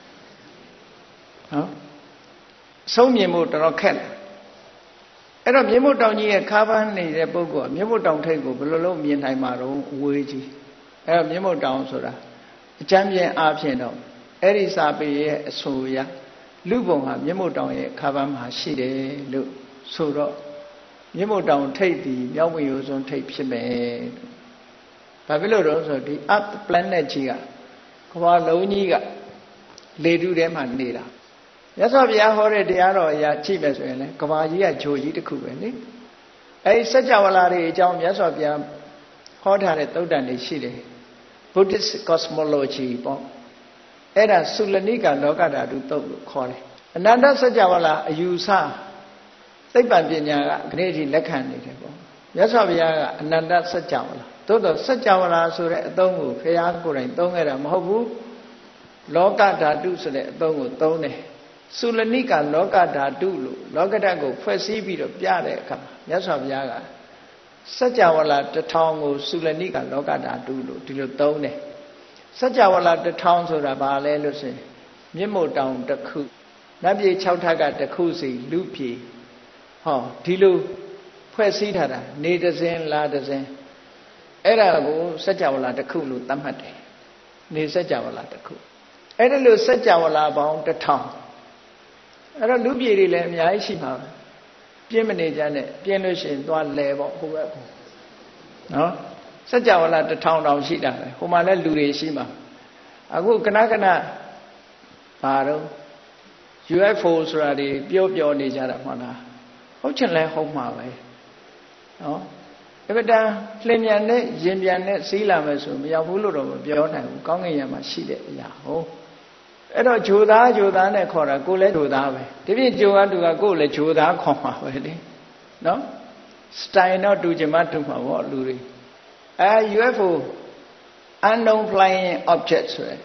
နော်ဆုံးမြင်ဖို့တော်တော်ခက်တယ်အဲ့တော့မြင်းမတောင်ကြီးရဲ့ခါးပန်းနေတဲ့ပုဂ္ဂိုလ်ကမြင်းမတောင်ထိပ်ကိုဘယ်လိုလုပ်မြင်နိုင်မှာတော့အဝေးကြီးအဲ့တော့မြင်းမတောင်ဆိုတာအကျမ်းပြင်းအားဖြင့်တော့အဲ့ဒီစာပေရဲ့အဆိုအရလူပုံဟာမြင်းမတောင်ရဲ့ခါးပန်းမှာရှိတယ်လို့ဆိုတော့မြင်းမတောင်ထိပ်ဒီမြောက်ဝင်ရိုးစွန်းထိပ်ဖြစ်မယ်ဘာဖြစ်လို့တော့ဆိုဒီ Earth planet ကြီးကကမ္ဘာလုံးကြီးကလေထုထဲမှာနေတာမြတ်စွာဘုရားဟောတဲ့တရားတော်အရာကြည့်မယ်ဆိုရင်လေကဘာကြီးကဂျိုကြီးတစ်ခုပဲလေအဲဒီစัจ java လာတွေအကြောင်းမြတ်စွာဘုရားဟောထားတဲ့သုတ်တန်တွေရှိတယ် Buddhist cosmology ပေါ့အဲ့ဒါသုလနိကလောကဓာတုသုတ်လို့ခေါ်တယ်အနန္တစัจ java လာအယူဆသိပ္ပံပညာကခဏကြီးလက်ခံနေတယ်ပေါ့မြတ်စွာဘုရားကအနန္တစัจ java လာသို့တော့စัจ java လာဆိုတဲ့အသုံးကိုဘုရားကိုယ်တိုင်သုံးခဲ့တာမဟုတ်ဘူးလောကဓာတုဆိုတဲ့အသုံးကိုသုံးတယ်သုလနိကလောကဓာတုလို့လောကဓာတ်ကိုဖွဲ့စည်းပြီးတော့ပြတဲ့အခါမြတ်စွာဘုရားကစัจ java လာတစ်ထောင်ကိုသုလနိကလောကဓာတုလို့ဒီလိုသုံးတယ်စัจ java လာတစ်ထောင်ဆိုတာဘာလဲလို့ဆိုရင်မြင့်မို့တောင်တစ်ခုနတ်ပြည်၆ထပ်ကတစ်ခုစီလူပြည်ဟောဒီလိုဖွဲ့စည်းထားတာနေတစ်စင်းလာတစ်စင်းအဲ့ဒါကိုစัจ java လာတစ်ခုလို့သတ်မှတ်တယ်နေစัจ java လာတစ်ခုအဲ့ဒါလို့စัจ java လာပေါင်းတစ်ထောင်အဲ့တော့လူပြည်တွေလည်းအများကြီးရှိမှာပြင်းမနေကြနဲ့ပြင်းလို့ရှိရင်သွားလဲပေါ့ဟိုဘက်နော်စัจ java လာတစ်ထောင်တောင်ရှိတာပဲဟိုမှာလည်းလူတွေရှိမှာအခုကနကနဘာတော့ U F O ဆိုတာတွေပြောပြောနေကြတာမှန်လားဟုတ်ချင်လဲဟုတ်မှာပဲနော်အပဒံလျင်မြန်နဲ့ရင်ပြန်နဲ့စီးလာမယ်ဆိုမရောက်ဘူးလို့တော့မပြောနိုင်ဘူးကောင်းကင်ယံမှာရှိတဲ့အရာဟုတ်အဲ့တော့ဂျိုသားဂျိုသားနဲ့ခေါ်တာကိုလည်းဂျိုသားပဲဒီပြည့်ဂျိုကတူကကိုလည်းဂျိုသားခေါ်မှာပဲလေနော်စတိုင်တော့တူချင်မှတူမှာပေါ့လူတွေအဲ U F O unknown flying object ဆိုရယ်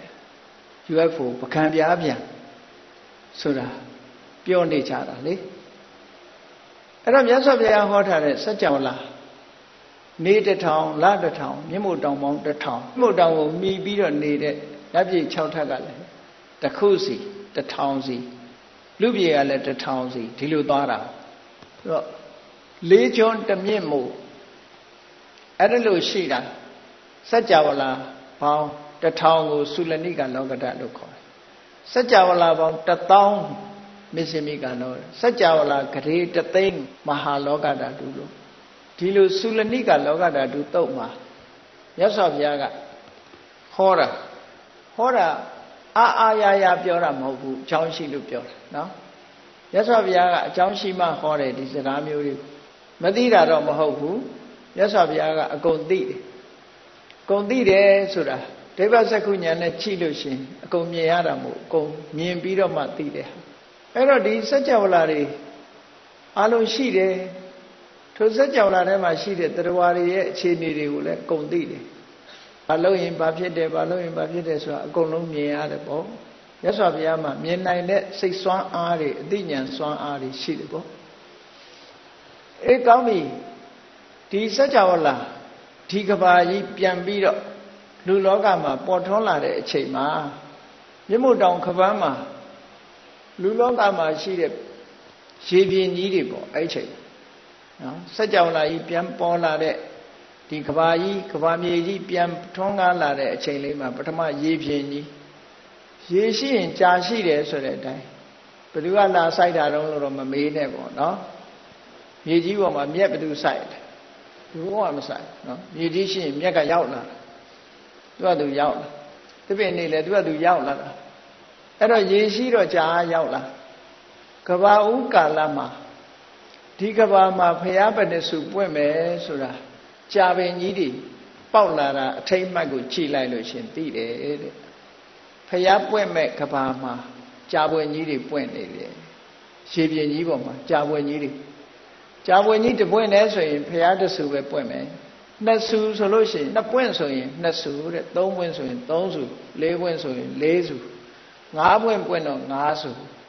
U F O ပကံပြားပြန်ဆိုတာပြောနေကြတာလေအဲ့တော့မြတ်စွာဘုရားဟောထားတဲ့စัจ java လာနေတစ်ထောင်လတစ်ထောင်မြင့်မို့တောင်ပေါင်းတစ်ထောင်မြင့်မို့တောင်ကိုမှီပြီးတော့နေတဲ့လက်ပြည့်၆ထပ်ကလည်းတစ်ခုစီတစ်ထောင်စီလူပြေကလည်းတစ်ထောင်စီဒီလိုသွားတာဆိုတော့လေးကျွန်းတစ်မြင့်မို့အဲ့ဒါလို့ရှိတာစัจ java လာပေါင်းတစ်ထောင်ကိုသုလနိကလောကဓာတ်လို့ခေါ်တယ်စัจ java လာပေါင်းတစ်သောင်းမစ္စမိကလောစัจ java လာဂရေတသိန်းမဟာလောကဓာတုလို့ဒီလိုသုလနိကလောကဓာတုတုတ်မှာမြတ်စွာဘုရားကဟောတာဟောတာအာအာရရပြောတာမဟုတ်ဘူးအကြောင်းရှိလို့ပြောတာနော်မြတ်စွာဘုရားကအကြောင်းရှိမှဟောတယ်ဒီစကားမျိုးတွေမသိတာတော့မဟုတ်ဘူးမြတ်စွာဘုရားကအကုန်သိတယ်အကုန်သိတယ်ဆိုတာဒိဗ္ဗစက္ခုဉာဏ်နဲ့ကြည့်လို့ရှိရင်အကုန်မြင်ရတာမဟုတ်အကုန်မြင်ပြီးတော့မှသိတယ်အဲ့တော့ဒီစัจ java လာတွေအလုံးရှိတယ်ထိုစัจ java လာထဲမှာရှိတဲ့တရားတွေရဲ့အခြေအနေတွေကိုလည်းအကုန်သိတယ်ဘာလို့ရင်ဘာဖြစ်တယ်ဘာလို့ရင်ဘာဖြစ်တယ်ဆိုတာအကုန်လုံးမြင်ရတယ်ပေါ့မြတ်စွာဘုရားမှာမြင်နိုင်တဲ့စိတ်ဆွမ်းအားတွေအသိဉာဏ်ဆွမ်းအားတွေရှိတယ်ပေါ့အေးကောင်းပြီဒီစัจ java လာဒီကဘာကြီးပြန်ပြီးတော့လူလောကမှာပေါ်ထွန်းလာတဲ့အချိန်မှာမြင့်မို့တောင်ခပန်းမှာလူလောကမှာရှိတဲ့ရေပြင်ကြီးတွေပေါ့အဲ့ချိန်နော်စัจ java လာကြီးပြန်ပေါ်လာတဲ့ဒီကဘာကြီးကဘာမြေကြီးပြန်ထွန်းကားလာတဲ့အချိန်လေးမှာပထမရေပြင်ကြီးရေရှိရင်ကြာရှိတယ်ဆိုတဲ့အတိုင်းဘယ်သူကလာစိုက်တာတော့လို့တော့မမေးနဲ့ပေါ့နော်မြေကြီးပေါ်မှာမြက်ဘယ်သူစိုက်တယ်သူကမစိုက်နော်မြေကြီးရှိရင်မြက်ကရောက်လာသူကသူရောက်လာတပည့်နေလေသူကသူရောက်လာတာအဲ့တော့ရေရှိတော့ကြာရောက်လာကဘာဥကာလမှာဒီကဘာမှာဖျားပဏ္ဏစုပွင့်မယ်ဆိုတာကြာပင်ကြီးတွေပေါက်လာတာအထိမ့်မှတ်ကိုကြည့်လိုက်လို့ရှင်သိတယ်တဲ့ဖျားပွင့်မဲ့ကဘာမှာကြာပွင့်ကြီးတွေပွင့်နေတယ်ရေပြင်ကြီးပေါ်မှာကြာပွင့်ကြီးတွေကြာပွင့်ကြီးတပွင့်လဲဆိုရင်ဖျားတဆူပဲပွင့်မယ်နှစ်ဆူဆိုလို့ရှိရင်နှစ်ပွင့်ဆိုရင်နှစ်ဆူတဲ့သုံးပွင့်ဆိုရင်သုံးဆူလေးပွင့်ဆိုရင်လေးဆူငါးပွင့်ပွင့်တော့ငါးဆူဒ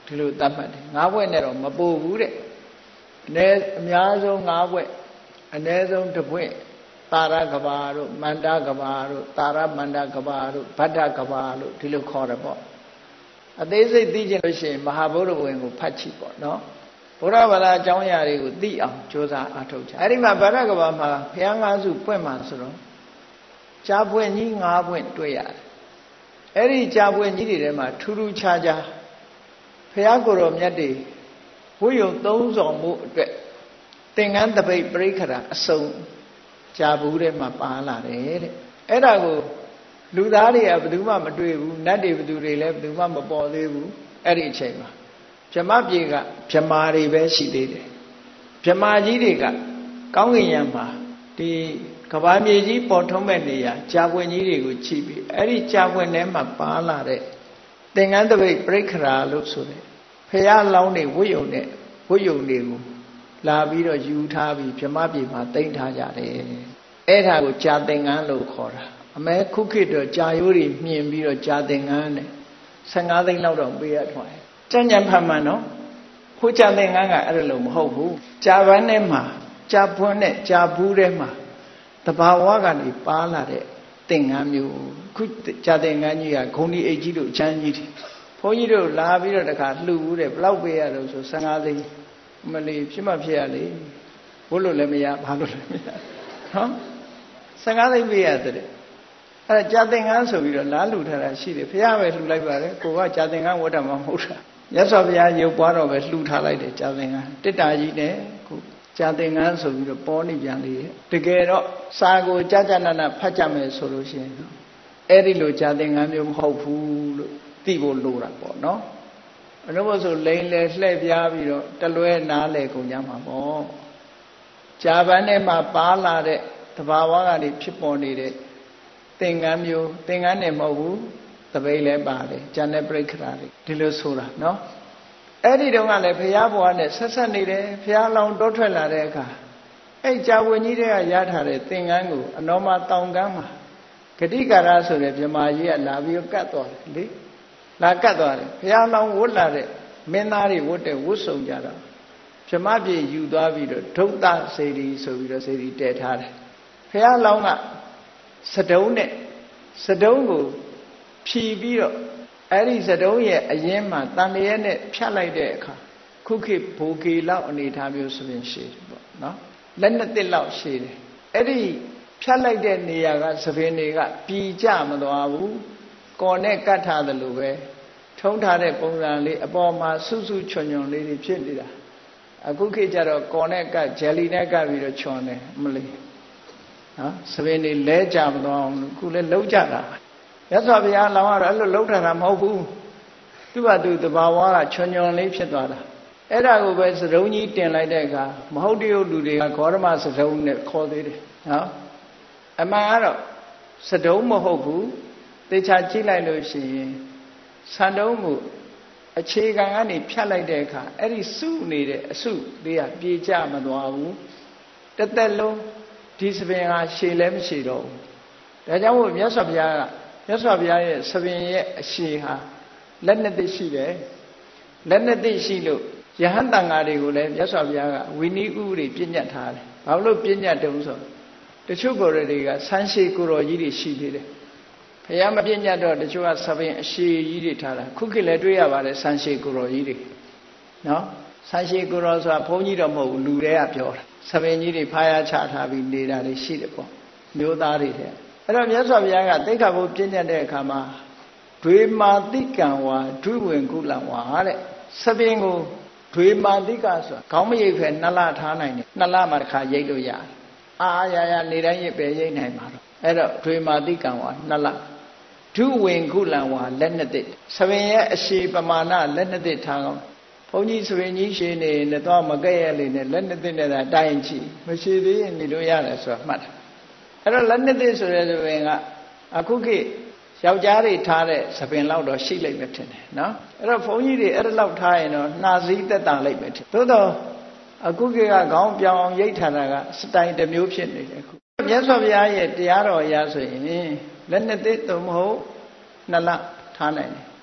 ဒီလိုတတ်မှတ်တယ်ငါးဘွဲ့နဲ့တော့မပိုဘူးတဲ့အနည်းအများဆုံးငါးဘွဲ့အနည်းဆုံးတစ်ဘွဲ့တာရကဘာတို့မန္တကဘာတို့တာရမန္တကဘာတို့ဗတ္တကဘာလို့ဒီလိုခေါ်တယ်ပေါ့အသေးစိတ်သိချင်လို့ရှိရင်မဟာဗုဒ္ဓဝင်ကိုဖတ်ကြည့်ပေါ့နော်ဘုရားဗလာအကြောင်းအရာတွေကိုသိအောင်ကြိုးစားအားထုတ်ကြအဲ့ဒီမှာဗတ္တကဘာမှာဘုရားငါးစုပွင့်မှာဆိုတော့ကြာပွင့်ကြီးငါးပွင့်တွေ့ရတယ်အဲ့ဒီကြာပွင့်ကြီးတွေထဲမှာထူးထူးခြားခြားဘုရားကိုယ်တော်မြတ်တွေဝိယုံသုံးဆောင်မှုအတွက်သင်္ကန်းတပိတ်ပရိခရာအစုံကြာဘူးထဲမှာပါလာတယ်တဲ့အဲ့ဒါကိုလူသားတွေကဘယ်သူမှမတွေ့ဘူးနတ်တွေဘယ်သူတွေလည်းဘယ်သူမှမပေါ်သေးဘူးအဲ့ဒီအချိန်မှာဗြဟ္မပြေကဗြဟ္မာတွေပဲရှိသေးတယ်ဗြဟ္မာကြီးတွေကကောင်းကင်ယံမှာဒီကဘာမြေကြီးပေါ်ထုံးမဲ့နေရာကြာပွင့်ကြီးတွေကိုကြည့်ပြီးအဲ့ဒီကြာပွင့်ထဲမှာပါလာတဲ့သင်္ကန်းတပိတ်ပရိခရာလို့ဆိုတယ်ဖះလောင်းတွေဝိယုံနဲ့ဝိယုံတွေကိုလာပြီးတော့ယူထားပြီးဗြဟ္မပြေမှာတိမ့်ထားကြတယ်အဲ့ဒါကိုကြာသင်္ကန်းလို့ခေါ်တာအမဲခုခေတ်တော့ကြာရိုးတွေမြင်ပြီးတော့ကြာသင်္ကန်းနဲ့ဆယ်ငါးသိန်းလောက်တော့ပေးရထွားတယ်ကြံ့ကြံ့ဖတ်မှန်နော်ခိုးကြာသင်္ကန်းကအဲ့ဒါလို့မဟုတ်ဘူးကြာပန်းထဲမှာကြာပွန်းနဲ့ကြာဘူးထဲမှာတဘာဝကနေပါလာတဲ့သင်္ကန်းမျိုးခုကြာသင်္ကန်းကြီးကဂုံဒီအိတ်ကြီးတို့ချမ်းကြီးတယ်ဘုန်းကြီးတို့လာပြီးတော့တခါလှူဘူးတဲ့ဘလောက်ပေးရတော့ဆိုဆယ်ငါးသိန်းမလီဖြစ်မှဖြစ်ရလေဘို့လို့လည်းမရဘာလို့လည်းမရနော်ဆယ်ငါးသိန်းပေးရတယ်အဲ့ဒါကြာသင်္ကန်းဆိုပြီးတော့လာလှူထားတာရှိတယ်ဘုရားပဲလှူလိုက်ပါတယ်ကိုကကြာသင်္ကန်းဝတ်တာမှမဟုတ်တာမြတ်စွာဘုရားရုပ်ပွားတော့ပဲလှူထားလိုက်တယ်ကြာသင်္ကန်းတစ်တာကြီးနဲ့ခုကြာသင်္ကန်းဆိုပြီးတော့ပေါ်နေပြန်လေတကယ်တော့စာကိုကြာကြာနာနာဖတ်ကြမယ်ဆိုလို့ရှိရင်အဲ့ဒီလိုကြာသင်္ကန်းမျိုးမဟုတ်ဘူးလို့သိဖို့လိုတာပေါ့နော်အနုဘဆိုလိန်လေလှည့်ပြားပြီးတော့တလွဲနားလေကုန်ကြမှာပေါ့ကြာပန်းထဲမှာပါလာတဲ့တဘာဝကနေဖြစ်ပေါ်နေတဲ့သင်္ကန်းမျိုးသင်္ကန်းနဲ့မဟုတ်ဘူးတပိတ်လည်းပါတယ်ဉာဏ်နဲ့ပြိခရာတွေဒီလိုဆိုတာနော်အဲ့ဒီတုန်းကလည်းဘုရားဘွားနဲ့ဆက်ဆက်နေတယ်ဘုရားလောင်းတောထွက်လာတဲ့အခါအဲ့ကြာဝင်ကြီးတွေကရထားတဲ့သင်္ကန်းကိုအနောမတောင်ကမ်းမှာဂတိကာရဆိုတဲ့မြမာကြီးကလာပြီးကတ်သွားတယ်လေလာကတ်သွားတယ်ဘုရားလောင်းဝတ်လာတဲ့မင်းသားတွေဝတ်တဲ့ဝတ်စုံကြတော့မြမပြေယူသွားပြီးတော့ဒုတ်တစေတီဆိုပြီးတော့စေတီတည်ထားတယ်ဘုရားလောင်းကစတုံးနဲ့စတုံးကိုဖြီးပြီးတော့အဲ့ဒီစတုံးရဲ့အရင်မှာတန်လျက်နဲ့ဖြတ်လိုက်တဲ့အခါခုခေတ်ဘူကေလောက်အနေထားမျိုးဆိုရင်ရှည်တယ်ပေါ့နော်လက်နှစ်တစ်လောက်ရှည်တယ်အဲ့ဒီဖြတ်လိုက်တဲ့နေရာကသပင်တွေကပြည်ကြမသွားဘူးကော်နဲ့ကတ်ထားတယ်လို့ပဲထုံးထားတဲ့ပုံစံလေးအပေါ်မှာစွစွချွန်ချွန်လေးတွေဖြစ်နေတာအခုခေတ်ကျတော့ကော်နဲ့ကတ်ဂျယ်လီနဲ့ကတ်ပြီးတော့ချွန်တယ်မလေးနော်သပင်တွေလဲကြမသွားအောင်ခုလဲလှုပ်ကြတာမြတ်စွာဘုရားလောင်းကတော့အဲ့လိုလှုပ်ထားတာမဟုတ်ဘူးသူ့ဘာသူတဘာဝကချွန်ချွန်လေးဖြစ်သွားတာအဲ့ဒါကိုပဲစရုံးကြီးတင်လိုက်တဲ့အခါမဟုတ်တရုပ်လူတွေကဂေါရမစရုံးနဲ့ခေါ်သေးတယ်နော်အမှန်ကတော့စတုံးမဟုတ်ဘူးသေချာကြည့်လိုက်လို့ရှိရင်ဆန်တုံးကိုအခြေခံကနေဖြတ်လိုက်တဲ့အခါအဲ့ဒီစုနေတဲ့အစုလေးကပြေကျမသွားဘူးတသက်လုံးဒီစပင်ဟာရှည်လည်းမရှည်တော့ဘူးဒါကြောင့်မို့မြတ်စွာဘုရားကမြတ်စွာဘုရားရဲ့စပင်ရဲ့အရှည်ဟာလက်နှစ်သိရှိတယ်လက်နှစ်သိရှိလို့ယဟန်တန်ဃာတွေကိုလည်းမြတ်စွာဘုရားကဝိနည်းဥပဒေပြညတ်ထားတယ်ဘာလို့ပြညတ်တုံးဆိုတချို့ကိုယ်တွေကဆန်းရှည်ကိုတော်ကြီးတွေရှိသေးတယ်ဘုရားမပြညတ်တော့တချို့ကစပင်အရှည်ကြီးတွေထားတာခုခေတ်လည်းတွေ့ရပါတယ်ဆန်းရှည်ကိုတော်ကြီးတွေနော်ဆန်းရှည်ကိုတော်ဆိုတာဘုန်းကြီးတော့မဟုတ်ဘူးလူတွေကပြောတာစပင်ကြီးတွေဖားရချထားပြီးနေတာတွေရှိတယ်ပေါ့မျိုးသားတွေတဲ့အဲ့တော့မြတ်စွာဘုရားကသိက္ခာပုဒ်ပြညတ်တဲ့အခါမှာဒွေမာတိကံဝါဒွိဝင်ကုလံဝါတဲ့စပင်ကိုဒွေမာတိကဆိုတာခေါင်းမရိပ်ဖဲနှစ်လထားနိုင်တယ်နှစ်လမှတစ်ခါရိပ်လို့ရတယ်အာအာရရနေတိုင်းရိပ်ပဲရိပ်နိုင်မှာတော့အဲ့တော့ဒွေမာတိကံဝါနှစ်လဒွိဝင်ကုလံဝါလက်နှစ်သိစပင်ရဲ့အရှည်ပမာဏလက်နှစ်သိထားကောင်းဘုန်းကြီးစပင်ကြီးရှည်နေနဲ့တော့မကဲ့ရဲ့လေနဲ့လက်နှစ်သိနဲ့သာတိုင်းချီမရှိသေးရင်နေလို့ရတယ်ဆိုတာမှတ်တယ်အဲ့တော့လက်နှစ်သိဆိုတဲ့စပင်ကအခုခေတ်ယောက်ျားတွေထားတဲ့စပင်လောက်တော့ရှိလိမ့်မယ်ထင်တယ်နော်အဲ့တော့ဘုန်းကြီးတွေအဲ့ဒါလောက်ထားရင်တော့နှာစည်းသက်တာလိမ့်မယ်ထင်သို့တော့အခုခေတ်ကခေါင်းပြောင်အောင်ရိတ်ထားတာကစတိုင်တစ်မျိုးဖြစ်နေတယ်အခုမြတ်စွာဘုရားရဲ့တရားတော်အရာဆိုရင်လက်နှစ်သိသို့မဟုတ်နှစ်လထားနိုင်တယ်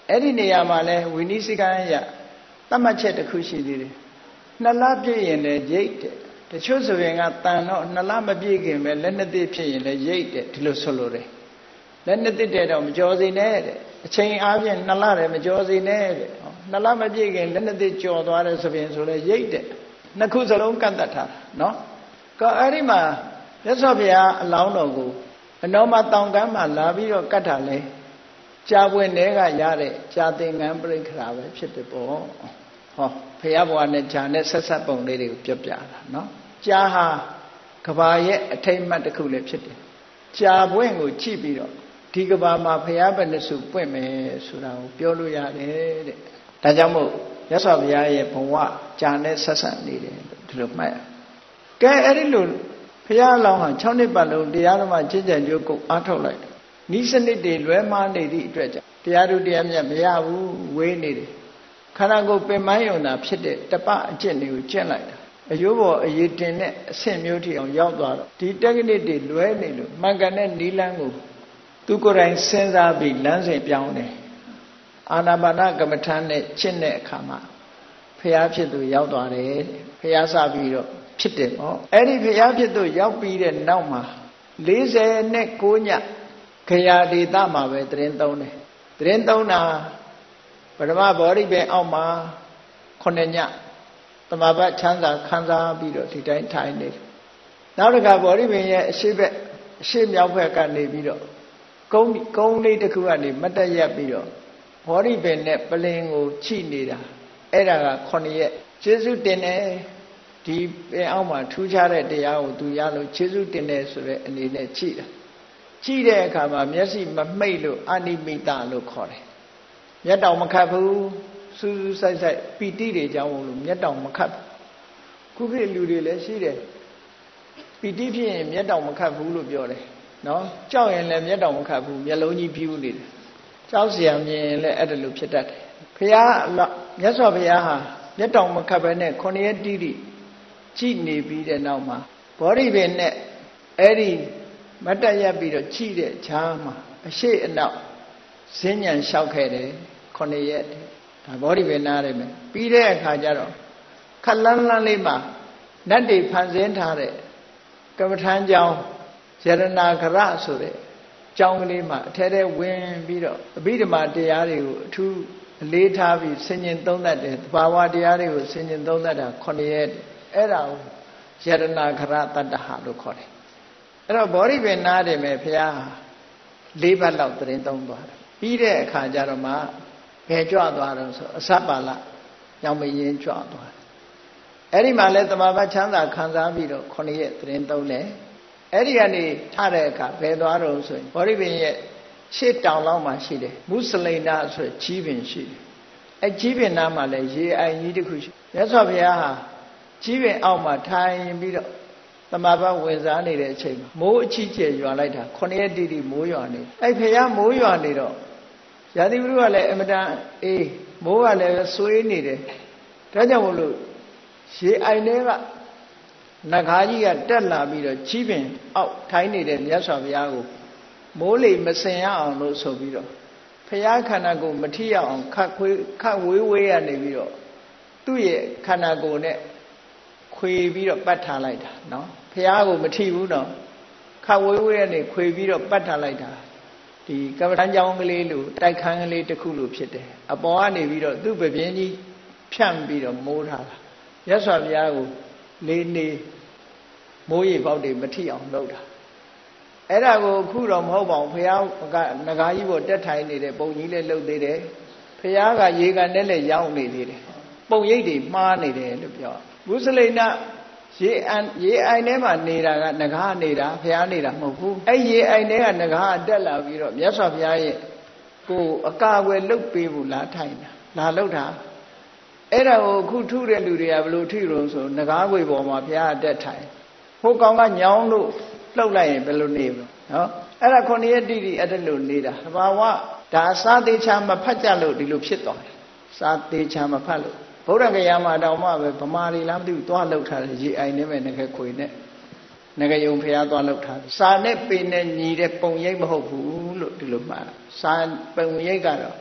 အဲ့ဒီနေရာမှာလဲဝိနည်းစည်းကမ်းအရသတ်မှတ်ချက်တစ်ခုရှိသေးတယ်နှစ်လပြည့်ရင်လည်းရိတ်တယ်တချို့ဆိုရင်ကတန်တော့နှစ်လမပြည့်ခင်ပဲလက်နှစ်သိဖြစ်ရင်လည်းရိတ်တယ်ဒီလိုဆိုလိုတယ်လက်နှစ်သိတဲ့တော့မကြောစေနဲ့တဲ့အချိန်အားဖြင့်နှစ်လတည်းမကြောစေနဲ့တဲ့နှစ်လမပြည့်ခင်လက်နှစ်သိကြော်သွားတယ်ဆိုရင်ဆိုလဲရိတ်တယ်နှစ်ခုစလုံးကန့်တတ်ထားတာနော်ကောအဲ့ဒီမှာမြတ်စွာဘုရားအလောင်းတော်ကိုအနောမတောင်ကမ်းမှာလာပြီးတော့ကတ်တာလဲကြာပွင့်တွေကရတဲ့ကြာသင်္ကန်းပြိခရာပဲဖြစ်တယ်ပေါ့ဟောဘုရားဘဝနဲ့ကြာနဲ့ဆက်ဆက်ပုံလေးတွေကိုပြောပြတာနော်ကြာဟာကဘာရဲ့အထိတ်မှတ်တစ်ခုလည်းဖြစ်တယ်ကြာပွင့်ကိုကြည့်ပြီးတော့ဒီကဘာမှာဘုရားဘယ်နှစုပွင့်မယ်ဆိုတာကိုပြောလို့ရတယ်တဲ့ဒါကြောင့်မို့မြတ်စွာဘုရားရဲ့ဘဝကြာနဲ့ဆက်ဆက်နေတယ်ဒီလိုမှတ်ကဲအဲ့ဒီလိုဘုရားအလောင်းဟာ၆နှစ်ပတ်လုံးတရားဓမ္မကျင့်ကြံကြိုးကိုအားထုတ်လိုက်နိစနစ်တွေလွဲမှားနေသည့်အတွက်ကြောင့်တရားတို့တရားမြတ်မရဘူးဝေးနေတယ်ခန္ဓာကိုယ်ပင်ပန်းယုံတာဖြစ်တဲ့တပအကျင့်တွေကိုကျင့်လိုက်တာအယိုးပေါ်အရေးတင်တဲ့အဆင့်မျိုးထိအောင်ရောက်သွားတော့ဒီတက္ကနိတွေလွဲနေလို့မှန်ကန်တဲ့နိလန်းကိုသူကိုယ်တိုင်စဉ်းစားပြီးလမ်းစဉ်ပြောင်းတယ်အာနာပါနကမ္မထာနဲ့ကျင့်တဲ့အခါမှာဖျားဖြစ်သူရောက်သွားတယ်ဖျားစပြီးတော့ဖြစ်တယ်ပေါ့အဲ့ဒီဖျားဖြစ်သူရောက်ပြီးတဲ့နောက်မှာ၄၀နဲ့၉ညခရာဒေသမှာပဲတရင်သုံးတယ်တရင်သုံးတာပထမဘောဓိပင်အောက်မှာခုနှစ်ညသမာဘတ်ချမ်းသာခံစားပြီးတော့ဒီတိုင်းထိုင်နေတယ်နောက်တစ်ခါဘောဓိပင်ရဲ့အရှိဘက်အရှိမြောက်ဘက်ကနေပြီးတော့ကုန်းကုန်းလေးတစ်ခုကနေမတ်တက်ရက်ပြီးတော့ဘောဓိပင်နဲ့ပလင်ကိုချိနေတာအဲ့ဒါကခုနှစ်ရက်ကျေးဇူးတင်တယ်ဒီပင်အောက်မှာထူးခြားတဲ့တရားကိုသူရလို့ကျေးဇူးတင်တယ်ဆိုတဲ့အနေနဲ့ချိတာကြည့်တဲ့အခါမှာမျက်စိမမှိတ်လို့အနိမိတလို့ခေါ်တယ်မျက်တောင်မခတ်ဘူးစူးစူးဆိုင်ဆိုင်ပီတိတွေကြောင်းလို့မျက်တောင်မခတ်ခုခေတ်လူတွေလည်းရှိတယ်ပီတိဖြစ်ရင်မျက်တောင်မခတ်ဘူးလို့ပြောတယ်နော်ကြောက်ရင်လည်းမျက်တောင်မခတ်ဘူးမျက်လုံးကြီးပြူးနေတယ်ကြောက်เสียမြင်ရင်လည်းအဲ့ဒါလိုဖြစ်တတ်တယ်ဘုရားမြတ်စွာဘုရားဟာမျက်တောင်မခတ်ဘဲနဲ့ခုနှစ်ရက်တိတိကြည်နေပြီးတဲ့နောက်မှာဘောဓိပင်နဲ့အဲ့ဒီမတ်တရက်ပြီးတော့ကြည်တဲ့ဈာမှာအရှိအနောက်ဈဉ္ဉံလျှောက်ခဲ့တယ်ခုနှစ်ရက်ဒါဘောဓိပင်နားတယ်မယ်ပြီးတဲ့အခါကျတော့ခက်လန်းလန်းလေးမှာနတ်တွေဖန်ဆင်းထားတဲ့ကမ္မထမ်းကျောင်းယရဏဂရဆိုတဲ့ကျောင်းကလေးမှာအထဲထဲဝင်ပြီးတော့အဘိဓမ္မာတရားတွေကိုအထူးအလေးထားပြီးဆင်ញင်သုံးသပ်တယ်သဘာဝတရားတွေကိုဆင်ញင်သုံးသပ်တာခုနှစ်ရက်အဲ့ဒါကိုယရဏဂရတတ္တဟလို့ခေါ်တယ်အဲ့တော့ဘောဓိပင်နားတယ်မယ်ဘုရား၄ဘတ်လောက်သရင်သုံးသွားတယ်ပြီးတဲ့အခါကျတော့မှဘယ်ကြွသွားတော့ဆိုအစပ္ပါလညောင်မရင်ကြွသွားတယ်အဲ့ဒီမှာလဲသမာဘတ်ချမ်းသာခံစားပြီးတော့ခုနှစ်ရက်သရင်သုံးတယ်အဲ့ဒီကနေထတဲ့အခါဘယ်သွားတော့ဆိုရင်ဘောဓိပင်ရဲ့ရှေ့တောင်လောက်မှာရှိတယ်မုစလိန်နာဆိုကြီးပင်ရှိတယ်အဲ့ကြီးပင်နားမှာလဲရေအိုင်ကြီးတစ်ခုရှိမြတ်စွာဘုရားဟာကြီးပင်အောက်မှာထိုင်ပြီးတော့သမာဘတ်ဝင်စားနေတဲ့အချိန်မှာမိုးအကြီးကျယ်ရွာလိုက်တာခုနှစ်ရက်တိတိမိုးရွာနေအဲ့ဘုရားမိုးရွာနေတော့ရာသီဥတုကလည်းအမတန်အေးမိုးကလည်းဆွေးနေတယ်ဒါကြောင့်မို့လို့ရေအိုင်ထဲကနဂါးကြီးကတက်လာပြီးတော့ကြီးပင်အောက်ထိုင်နေတဲ့မြတ်စွာဘုရားကိုမိုးလေမစင်ရအောင်လို့ဆိုပြီးတော့ဘုရားခန္ဓာကိုယ်မထိရအောင်ခတ်ခွေးခတ်ဝေးဝေးရနေပြီးတော့သူ့ရဲ့ခန္ဓာကိုယ်နဲ့ခွေပြီးတော့ပတ်ထားလိုက်တာနော်ဘုရားကိုမထိဘူးနော်ခတ်ဝေးဝေးရနေခွေပြီးတော့ပတ်ထားလိုက်တာဒီကမ္မထမ်းကျောင်းကလေးလိုတိုက်ခန်းကလေးတစ်ခုလိုဖြစ်တယ်အပေါ်ကနေပြီးတော့သူ့ပပြင်းကြီးဖြန့်ပြီးတော့မိုးထားတာမြတ်စွာဘုရားကိုလေးနေမိုးရေပေါက်တွေမထိအောင်လုပ်တာအဲ့ဒါကိုအခုတော့မဟုတ်ပါဘူးဘုရားကနဂါးကြီးပေါ်တက်ထိုင်နေတဲ့ပုံကြီးလည်းလှုပ်သေးတယ်ဘုရားကရေကန်နဲ့လည်းရောက်နေသေးတယ်ပုံရိပ်တွေမှားနေတယ်လို့ပြောမုစလိန်နာရေအန်ရေအိုင်ထဲမှာနေတာကနဂါးနေတာဘုရားနေတာမဟုတ်ဘူးအဲ့ရေအိုင်ထဲကနဂါးတက်လာပြီးတော့မြတ်စွာဘုရားရဲ့ကိုအကာအကွယ်လုပ်ပေးဖို့လာထိုင်တာလာလုပ်တာအဲ့ဒါကိုအခုထုတဲ့လူတွေကဘယ်လိုထုရုံဆိုနဂါးခွေပေါ်မှာဘုရားတက်ထိုင်ဟိုကောင်ကညောင်းလို့လှုပ်လိုက်ရင်ဘယ်လိုနေမလဲနော်အဲ့ဒါခုနှစ်ရက်တိတိအဲ့ဒါလိုနေတာသဘာဝဒါစာသေးချာမဖတ်ကြလို့ဒီလိုဖြစ်သွားတယ်စာသေးချာမဖတ်လို့ဗုဒ္ဓဂယာမှာတောင်မှပဲဗမာတွေလားမသိဘူးသွားလှုပ်ထားတယ်ရေအိုင်နဲ့ပဲငကခွေနဲ့ငကယုံဖျားသွားလှုပ်ထားတယ်စာနဲ့ပေနဲ့ညီတဲ့ပုံရိပ်မဟုတ်ဘူးလို့ဒီလိုမှားစာပုံရိပ်ကတော့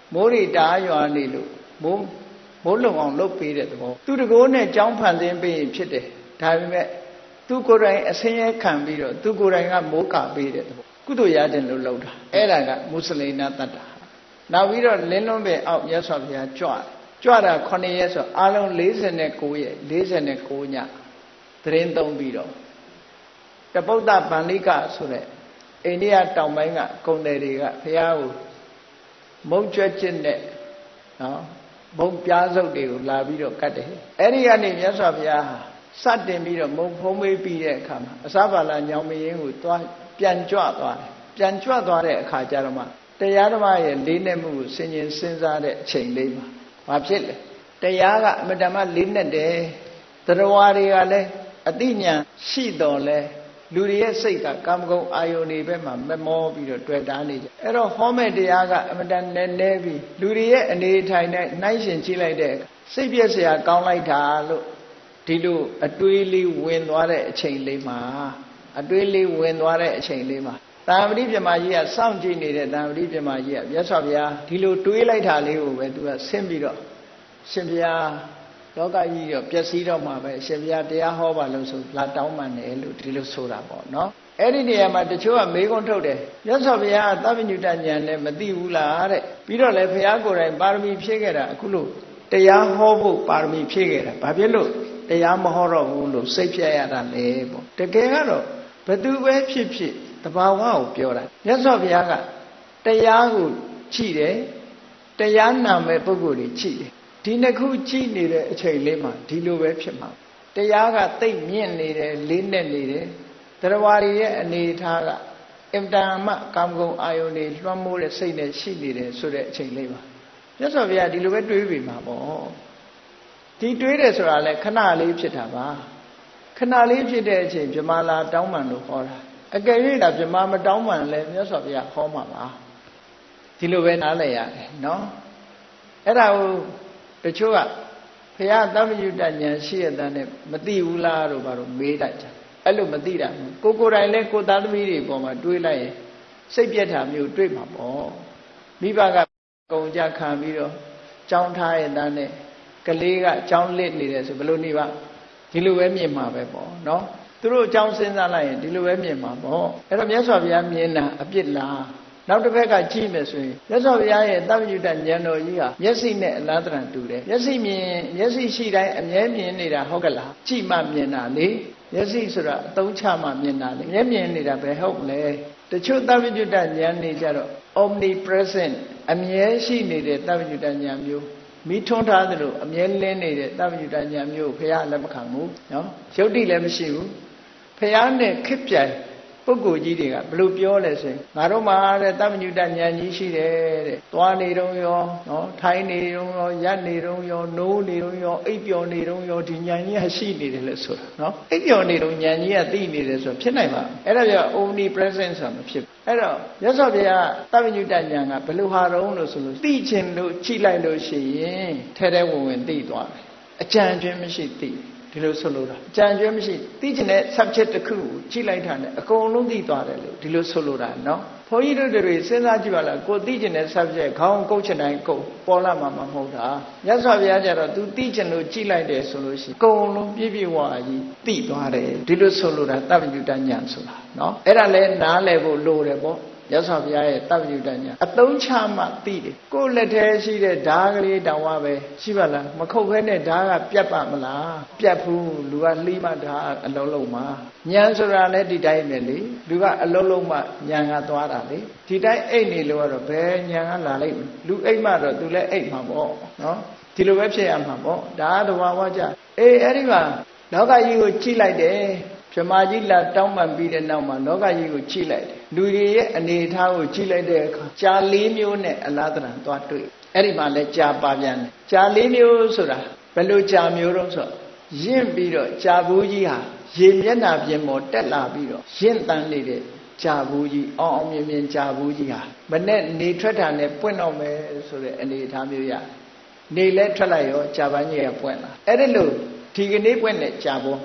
မိုးရီတားရွာနေလို့မိုးမိုးလုံအောင်လုပ်ပေးတဲ့သဘောသူတကိုးနဲ့ကြောင်းဖန်ဆင်းပေးရင်ဖြစ်တယ်ဒါပေမဲ့သူကိုယ်တိုင်အဆင်းရဲခံပြီးတော့သူကိုယ်တိုင်ကမိုးကာပေးတဲ့သဘောကုသိုလ်ရခြင်းလို့လုပ်တာအဲ့ဒါကမုစလိနာတတ္တနောက်ပြီးတော့လင်းလွန်းပဲအောက်မြတ်စွာဘုရားကြွကြွတာခုနှစ်ရက်ဆိုအားလုံး၄၉ရက်၄၉ညသတင်းသုံးပြီးတော့တပုဒ္ဒဗန္လိကဆိုတဲ့အိန္ဒိယတောင်ပိုင်းကကုံတယ်တွေကဘုရားကိုမုံကြွက်ကျင့်တဲ့နော်မုံပြားစုပ်တွေကိုလာပြီးတော့ကတ်တယ်အဲ့ဒီကနေမြတ်စွာဘုရားစတင်ပြီးတော့မုံဖုံးမေးပြီးတဲ့အခါမှာအစဘာလာညောင်မင်းကိုသွားပြန်ကြွသွားတယ်ပြန်ကြွသွားတဲ့အခါကျတော့မှတရားဓမ္မရဲ့လေးနက်မှုကိုဆင်ခြင်စဉ်းစားတဲ့အချိန်လေးမှာဘာဖြစ်လဲတရားကအမတ္တမလေးနက်တယ်တရားဝါတွေကလည်းအတိညာရှိတော်လဲလူတွေရဲ့စိတ်ကကာမဂုဏ်အာယုန်တွေဘက်မှာမမောပြီးတော့တွေ့တာနေကြအဲ့တော့ဟောမဲ့တရားကအမတန်နဲ့နဲပြီးလူတွေရဲ့အနေထိုင်နဲ့နှိုင်းရှင်ကြည့်လိုက်တဲ့စိတ်ပြည့်စရာကောင်းလိုက်တာလို့ဒီလိုအတွေးလေးဝင်သွားတဲ့အချိန်လေးမှာအတွေးလေးဝင်သွားတဲ့အချိန်လေးမှာတန်ပတိပြမကြီးကစောင့်ကြည့်နေတဲ့တန်ပတိပြမကြီးကမြတ်စွာဘုရားဒီလိုတွေးလိုက်တာလေးကိုပဲသူကဆင်းပြီးတော့ရှင်ဘုရားလောကကြီးရောပျက်စီးတော့မှာပဲရှင်ဘုရားတရားဟောပါလို့ဆိုလာတောင်းပန်တယ်လို့ဒီလိုဆိုတာပေါ့နော်အဲ့ဒီနေရာမှာတချို့ကမေးခွန်းထုတ်တယ်မြတ်စွာဘုရားသဗ္ဗညုတဉာဏ်နဲ့မသိဘူးလားတဲ့ပြီးတော့လည်းဘုရားကိုယ်တိုင်ပါရမီဖြည့်ခဲ့တာအခုလို့တရားဟောဖို့ပါရမီဖြည့်ခဲ့တာဘာဖြစ်လို့တရားမဟောတော့ဘူးလို့စိတ်ဖြတ်ရတာလေပေါ့တကယ်ကတော့ဘသူပဲဖြစ်ဖြစ်တဘာဝကိုပြောတာမြတ်စွာဘုရားကတရားကိုကြည့်တယ်တရားနာမဲ့ပုဂ္ဂိုလ်တွေကြည့်တယ်ဒီနှစ်ခုကြည့်နေတဲ့အချိန်လေးမှာဒီလိုပဲဖြစ်မှာတရားကသိမ့်မြင့်နေတယ်လေးနဲ့နေတယ်တရားဝါရီရဲ့အနေထားကအင်တန်မှကာမဂုဏ်အာယုန်တွေလွှမ်းမိုးတဲ့စိတ်နဲ့ရှိနေတယ်ဆိုတဲ့အချိန်လေးမှာမြတ်စွာဘုရားဒီလိုပဲတွေးပြီးမှာပေါ့ဒီတွေးတယ်ဆိုတာလဲခဏလေးဖြစ်တာပါခဏလေးဖြစ်တဲ့အချိန်ဗြဟ္မာလာတောင်းပန်လို့ဟောတာအကယ်၍ဒါဗြဟ္မာမတောင်းပန်လဲမြတ်စွာဘုရားဟောမှာပါဒီလိုပဲနားလည်ရတယ်နော်အဲ့ဒါကိုတချို့ကဘုရားသဗ္ဗညုတဉာဏ်ရှိရတဲ့နဲ့မသိဘူးလားလို့ဘာလို့မေးတတ်ကြအဲ့လိုမသိတာကိုကိုယ်တိုင်လဲကိုသားသမီးတွေပေါ်မှာတွေးလိုက်ရင်စိတ်ပြက်တာမျိုးတွေးမှာပေါ့မိဘကကုံကြခံပြီးတော့ကြောင်းထားရတဲ့နဲ့ကလေးကကြောင်းလစ်နေတယ်ဆိုဘယ်လိုနေပါဒီလိုပဲမြင်မှာပဲပေါ့နော်သူတို့အကြောင်းစဉ်းစားလိုက်ရင်ဒီလိုပဲမြင်မှာပေါ့အဲ့တော့မြတ်စွာဘုရားမြင်တာအပြစ်လားနောက်တစ်ဖက်ကကြည့်မယ်ဆိုရင်မြတ်စွာဘုရားရဲ့သဗ္ဗညုတဉာဏ်တော်ကြီးဟာမျက်စိနဲ့အလားတန်တူတယ်မျက်စိမြင်မျက်စိရှိတိုင်းအမြဲမြင်နေတာဟုတ်ကလားကြည့်မှမြင်တာလေမျက်စိဆိုတာအသုံးချမှမြင်တာလေမျက်မြင်နေတာပဲဟုတ်လဲတချို့သဗ္ဗညုတဉာဏ်နေကြတော့ omnipresent အမြဲရှိနေတဲ့သဗ္ဗညုတဉာဏ်မျိုးမိထွန်းထားသလိုအမြဲလင်းနေတဲ့သဗ္ဗညုတဉာဏ်မျိုးဘုရားလက်မခံဘူးနော်ယုတ်တိလည်းမရှိဘူးဘုရားနဲ့ခစ်ပြိုင်ပုဂ္ဂိုလ်ကြီးတွေကဘယ်လိုပြောလဲဆိုရင်ငါတို့မှာတဲ့သဗ္ဗညုတဉာဏ်ကြီးရှိတယ်တဲ့သွားနေတုံးရောနော်ထိုင်နေတုံးရောရပ်နေတုံးရောနိုးနေတုံးရောအိပ်ပျော်နေတုံးရောဒီဉာဏ်ကြီးကရှိနေတယ်လို့ဆိုတာနော်အိပ်ပျော်နေတုံးဉာဏ်ကြီးကသိနေတယ်ဆိုဖြစ်နိုင်ပါအဲ့ဒါကြောင့် omnipresent ဆိုတာမဖြစ်ဘူးအဲ့တော့မြတ်စွာဘုရားသဗ္ဗညုတဉာဏ်ကဘယ်လိုဟာတုံးလို့ဆိုလို့သိခြင်းလို့ကြည့်လိုက်လို့ရှိရင်ထဲထဲဝင်ဝင်သိသွားတယ်အကြံကျွင်းမရှိသိဒီလိုဆိုလိုတာအကြံကျွဲမရှိသိချင်တဲ့ subject တစ်ခုကိုကြည့်လိုက်တာနဲ့အကုန်လုံးသိသွားတယ်လို့ဒီလိုဆိုလိုတာနော်ဘုန်းကြီးတို့တွေစဉ်းစားကြည့်ပါလားကိုသိချင်တဲ့ subject ခေါင်းကုတ်ချင်တိုင်းကုတ်ပေါ်လာမှာမဟုတ်တာမြတ်စွာဘုရားကျတော့ तू သိချင်လို့ကြည့်လိုက်တယ်ဆိုလို့ရှိရင်အကုန်လုံးပြည့်ပြည့်ဝဝကြီးသိသွားတယ်ဒီလိုဆိုလိုတာသဗ္ဗညုတဉာဏ်ဆိုတာနော်အဲ့ဒါလဲနားလည်ဖို့လိုတယ်ပေါ့မြတ်စွာဘုရားရဲ့သဗ္ဗညုတဉာဏ်အသုံးချမှသိတယ်ကိုယ်လက်ထဲရှိတဲ့ဓာကလေးတောင်မှပဲရှိပါလားမခုတ်ခဲနဲ့ဓာကပြတ်ပါမလားပြတ်ဘူးလူကလှီးမှဓာအလုံးလုံးမှာဉာဏ်ဆိုတာလည်းဒီတိုင်းပဲလေလူကအလုံးလုံးမှဉာဏ်ကသွားတာလေဒီတိုင်းအိတ်နေလို့ကတော့ဘယ်ဉာဏ်ကလာလိုက်လူအိတ်မှတော့သူလည်းအိတ်မှာပေါ့နော်ဒီလိုပဲဖြစ်ရမှာပေါ့ဒါကတဘာဝကြအေးအဲ့ဒီမှာလောကကြီးကိုကြည့်လိုက်တယ်ဗြဟ္မာကြီးလာတောင်းပန်ပြီးတဲ့နောက်မှာလောကကြီးကိုကြည့်လိုက်တယ်လူတွေရဲ့အနေအထားကိုကြည့်လိုက်တဲ့အခါကြာလေးမျိုးနဲ့အလားတန်သွားတွေ့အဲ့ဒီမှာလဲကြာပါပြန်တယ်ကြာလေးမျိုးဆိုတာဘယ်လိုကြာမျိုးတော့ဆိုရင့်ပြီးတော့ကြာဘူးကြီးဟာရေမျက်နှာပြင်ပေါ်တက်လာပြီးတော့ရင့်တန်းနေတဲ့ကြာဘူးကြီးအောင်အောင်မြင်မြင်ကြာဘူးကြီးဟာမနဲ့နေထွက်တာနဲ့ပွင့်တော့မယ်ဆိုတဲ့အနေအထားမျိုးရနေလဲထွက်လိုက်ရောကြာပန်းကြီးကပွင့်လာအဲ့ဒီလိုဒီကနေ့ပွင့်တဲ့ကြာဘူး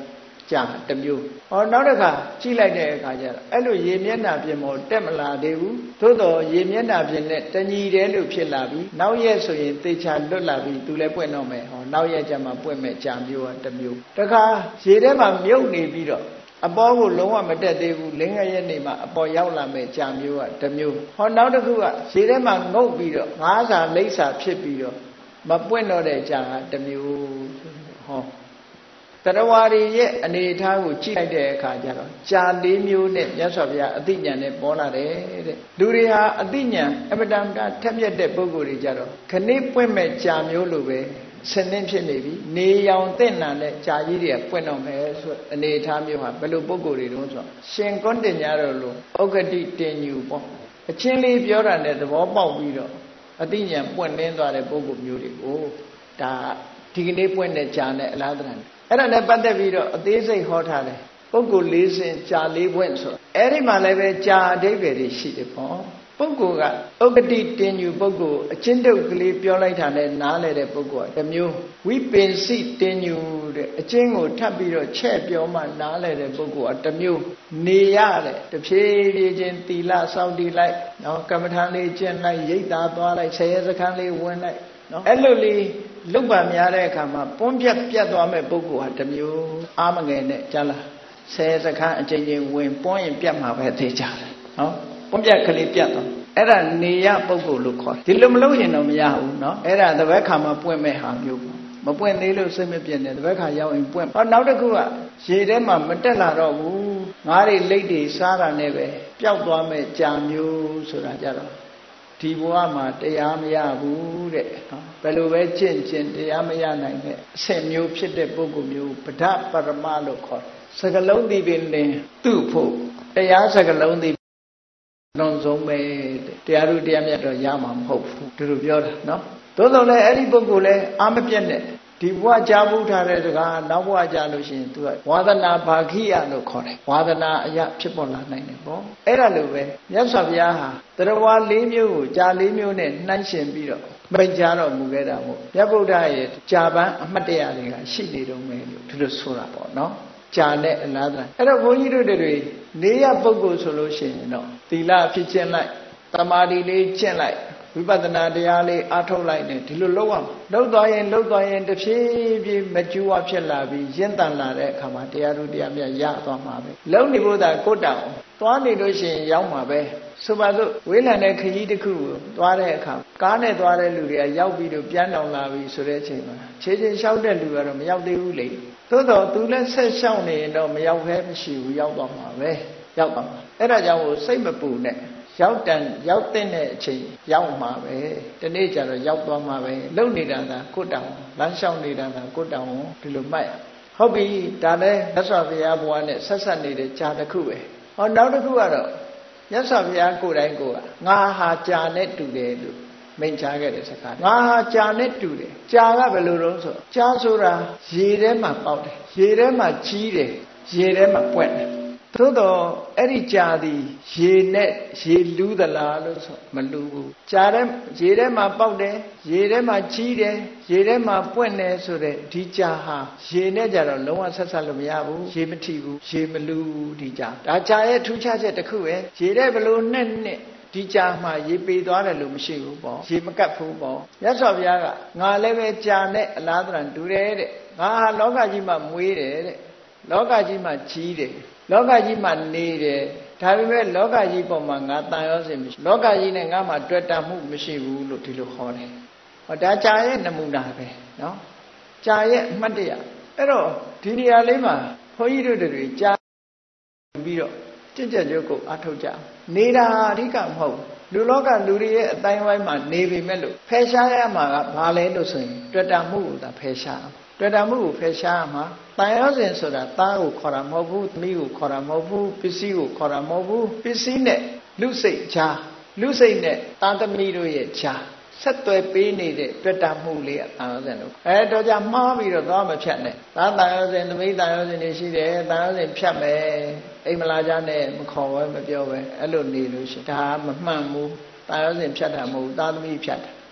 ကြာတစ်မျိုးဟောနောက်တစ်ခါကြည့်လိုက်တဲ့အခါကျတော့အဲ့လိုရေမျက်နှာပြင်ပေါ်တက်မလာသေးဘူးသို့တော့ရေမျက်နှာပြင်နဲ့တညီတယ်လို့ဖြစ်လာပြီနောက်ရက်ဆိုရင်သေချာလွတ်လာပြီသူလည်းပွင့်တော့မယ်ဟောနောက်ရက်ကျမှပွင့်မဲ့ကြာမျိုးကတစ်မျိုးတခါရေထဲမှာမြုပ်နေပြီးတော့အပေါ်ကိုလုံးဝမတက်သေးဘူးလင်းငယ်ရက်နေမှာအပေါ်ရောက်လာမဲ့ကြာမျိုးကတစ်မျိုးဟောနောက်တစ်ခုကရေထဲမှာငုပ်ပြီးတော့ငါးစာလိပ်စာဖြစ်ပြီးတော့မပွင့်တော့တဲ့ကြာကတစ်မျိုးဟောတရဝါရီရဲ့အနေအထားကိုကြည့်လိုက်တဲ့အခါကျတော့ကြာလေးမျိုးနဲ့မြတ်စွာဘုရားအသိဉာဏ်နဲ့ပေါ်လာတယ်တဲ့လူတွေဟာအသိဉာဏ်အမတန်ထက်မြက်တဲ့ပုဂ္ဂိုလ်တွေကြတော့ခဏပွင့်မဲ့ကြာမျိုးလိုပဲဆင်းနှင်းဖြစ်နေပြီနေရောင်တဲ့နာနဲ့ကြာကြီးတွေကပွင့်တော့မယ်ဆိုအနေအထားမျိုးဟာဘယ်လိုပုဂ္ဂိုလ်တွေတုံးဆိုရှင်ကွန်းတင်ညာတော်လိုဩဂတိတင်ညူပေါ့အချင်းလေးပြောတာနဲ့သဘောပေါက်ပြီးတော့အသိဉာဏ်ပွင့်လင်းသွားတဲ့ပုဂ္ဂိုလ်မျိုးတွေကိုဒါဒီကနေ့ပွင့်တဲ့ကြာနဲ့အလားတန်အဲ့ဒါနဲ့ပတ်သက်ပြီးတော့အသေးစိတ်ဟောထားတယ်ပုဂ္ဂိုလ်လေးစင်ကြာလေးပွင့်ဆိုအဲ့ဒီမှာလည်းပဲကြာအဓိပ္ပာယ်တွေရှိတယ်ပေါ့ပုဂ္ဂိုလ်ကဥက္ကတိတင်ညူပုဂ္ဂိုလ်အချင်းတုတ်ကလေးပြောလိုက်တာနဲ့နားလဲတဲ့ပုဂ္ဂိုလ်ကတစ်မျိုးဝိပင်စိတင်ညူတဲ့အချင်းကိုထပ်ပြီးတော့ချက်ပြောမှနားလဲတဲ့ပုဂ္ဂိုလ်ကတစ်မျိုးနေရတဲ့တဖြည်းဖြည်းချင်းသီလစောင့်တည်လိုက်နော်ကမ္မထာလေးကျင့်လိုက်ရိတ်သားသွားလိုက်ဆယ်ရစခန်းလေးဝင်လိုက်နော်အဲ့လိုလေးလုတ်ပါများတဲ့အခါမှာပွန်းပြတ်ပြတ်သွားမဲ့ပုဂ္ဂိုလ်ဟာတစ်မျိုးအာမငယ်နဲ့ကြားလားဆယ်စခန်းအချိန်ချင်းဝင်ပွန်းရင်ပြတ်မှာပဲသိကြတယ်နော်ပွန်းပြတ်ကလေးပြတ်သွားအဲ့ဒါနေရပုဂ္ဂိုလ်လို့ခေါ်တယ်ဒီလိုမလုပ်ရင်တော့မရဘူးနော်အဲ့ဒါတပည့်ခါမှာပွင့်မဲ့ဟာမျိုးပေါ့မပွင့်သေးလို့စိတ်မပြည့်နဲ့တပည့်ခါရောက်ရင်ပွင့်ဟောနောက်တစ်ခုကရေထဲမှာမတက်လာတော့ဘူးငါးတွေလိတ်တွေစားတာနဲ့ပဲပျောက်သွားမဲ့ကြာမျိုးဆိုတာကြတော့ဒီဘဝမှာတရားမရဘူးတဲ့နော်ဘယ်လိုပဲကျင့်ကျင့်တရားမရနိုင်တဲ့အဆင့်မျိုးဖြစ်တဲ့ပုဂ္ဂိုလ်မျိုးဗဒပရမလို့ခေါ်တယ်စကလုံးဒီပင်လင်သူ့ဖို့တရားစကလုံးဒီလုံးစုံပဲတရားတို့တရားမြတ်တော့ရမှာမဟုတ်ဘူးသူတို့ပြောတာနော်သို့တော်လည်းအဲ့ဒီပုဂ္ဂိုလ်လည်းအာမပြတ်နဲ့ဒီဘဝကြားဘူးထားတဲ့စကားနောက်ဘဝကြားလို့ရှိရင်သူကဝါဒနာဘာခိယလို့ခေါ်တယ်ဝါဒနာအရာဖြစ်ပေါ်လာနိုင်တယ်ပေါ့အဲ့ဒါလိုပဲမြတ်စွာဘုရားဟာတရဝါလေးမျိုးကိုကြာလေးမျိုးနဲ့နှိုင်းရှင်ပြီးတော့မိန့်ကြားတော်မူခဲ့တာမို့မြတ်ဗုဒ္ဓရဲ့ကြာပန်းအမှတ်တရတွေကရှိနေတော့မယ်လို့သူတို့ဆိုတာပေါ့နော်ကြာနဲ့အလားတူအဲ့တော့ဘုန်းကြီးတို့တွေနေရပုဂ္ဂိုလ်ဆိုလို့ရှိရင်တော့သီလဖြစ်ခြင်းလိုက်သမာဓိလေးကျင့်လိုက်ဝိပဿနာတရားလေးအားထုတ်လိုက်နေဒီလိုလုပ်ရမှာလုပ်သွားရင်လုပ်သွားရင်တစ်ဖြည်းဖြည်းမကြွဝဖြစ်လာပြီးရင့်တန်လာတဲ့အခါမှာတရားတို့တရားမြတ်ရသွားမှာပဲလုံနေဖို့သာကိုတောင်သွားနေလို့ရှိရင်ရောက်မှာပဲဆိုပါစို့ဝေးလံတဲ့ခရီးတစ်ခုကိုသွားတဲ့အခါကားနဲ့သွားတဲ့လူတွေကရောက်ပြီးတော့ပြန်တော်လာပြီဆိုတဲ့အချိန်မှာခြေချင်းလျှောက်တဲ့လူကတော့မရောက်သေးဘူးလေသို့တော့သူလည်းဆက်လျှောက်နေရင်တော့မရောက်ခဲမရှိဘူးရောက်သွားမှာပဲရောက်သွားမှာအဲ့ဒါကြောင့်စိတ်မပူနဲ့ရောက်တန်ရောက်တဲ့အချိန်ရောက်မှာပဲဒီနေ့ကျတော့ရောက်သွားမှာပဲလုံနေတာကကိုတောင်လမ်းလျှောက်နေတာကကိုတောင်ဒီလိုမှတ်ရဟုတ်ပြီဒါလည်းမြတ်စွာဘုရားဘုရားနဲ့ဆက်ဆက်နေတဲ့ကြာတစ်ခုပဲဟောနောက်တစ်ခုကတော့မြတ်စွာဘုရားကိုယ်တိုင်ကိုယ်ကငါဟာကြာနဲ့တူတယ်လို့မိန့်ချခဲ့တဲ့စကားငါဟာကြာနဲ့တူတယ်ကြာကဘယ်လိုလုံးဆိုကြာဆိုတာရေထဲမှာပေါက်တယ်ရေထဲမှာကြီးတယ်ရေထဲမှာပွက်တယ်သို့တော့အဲ့ဒီကြာသည်ရေနဲ့ရေလူးသလားလို့ဆိုမလူးဘူးကြာတဲ့ရေထဲမှာပေါက်တယ်ရေထဲမှာကြီးတယ်ရေထဲမှာပွင့်တယ်ဆိုတဲ့ဒီကြာဟာရေနဲ့ကြတော့လုံးဝဆက်ဆက်လို့မရဘူးရေမထိဘူးရေမလူးဒီကြာဒါကြာရဲ့ထူးခြားချက်တစ်ခုပဲရေထဲဘလို့နဲ့နဲ့ဒီကြာမှရေပေသွားတယ်လို့မရှိဘူးပေါ့ရေမကတ်ဘူးပေါ့မြတ်စွာဘုရားကငါလည်းပဲကြာနဲ့အလားတန်တူတယ်တဲ့ငါဟာလောကကြီးမှာမွေးတယ်တဲ့လောကကြီးမှာကြီးတယ်လောကကြီးမှာနေတယ်ဒါပေမဲ့လောကကြီးပေါ်မှာငါတန်ရောစင်မရှိလောကကြီးနဲ့ငါမှတွေ့တာမှုမရှိဘူးလို့ဒီလိုခေါ်တယ်ဟောဒါကြာရဲ့နမူနာပဲနော်ကြာရဲ့အမှတ်တရအဲ့တော့ဒီနေရာလေးမှာဘုန်းကြီးတို့တွေကြာပြီးတော့ကြင်ကြက်ကြုတ်ကိုအထုတ်ကြနေတာအဓိကမဟုတ်လူလောကလူတွေရဲ့အတိုင်းဝိုင်းမှာနေပေမဲ့လို့ဖယ်ရှားရမှာကဘာလဲလို့ဆိုရင်တွေ့တာမှုကိုသာဖယ်ရှားတွေ့တာမှုကိုဖယ်ရှားမှာတန်ရောစဉ်ဆိုတာသားကိုခေါ်တာမဟုတ်ဘူးသမီးကိုခေါ်တာမဟုတ်ဘူးပစ္စည်းကိုခေါ်တာမဟုတ်ဘူးပစ္စည်းနဲ့လူစိတ်ချာလူစိတ်နဲ့သားသမီးတို့ရဲ့ချာဆက်သွယ်ပေးနေတဲ့တွေ့တာမှုလေးကတန်ရောစဉ်လို့အဲတော့ကြမှားပြီးတော့သွားမဖြတ်နဲ့သားတန်ရောစဉ်သမီးတန်ရောစဉ်တွေရှိတယ်တန်ရောစဉ်ဖြတ်မယ်အိမ်မလာကြနဲ့မခေါ်ပဲမပြောပဲအဲ့လိုနေလို့ရှိဒါမမှန်ဘူးတန်ရောစဉ်ဖြတ်တာမဟုတ်သားသမီးဖြတ်တာ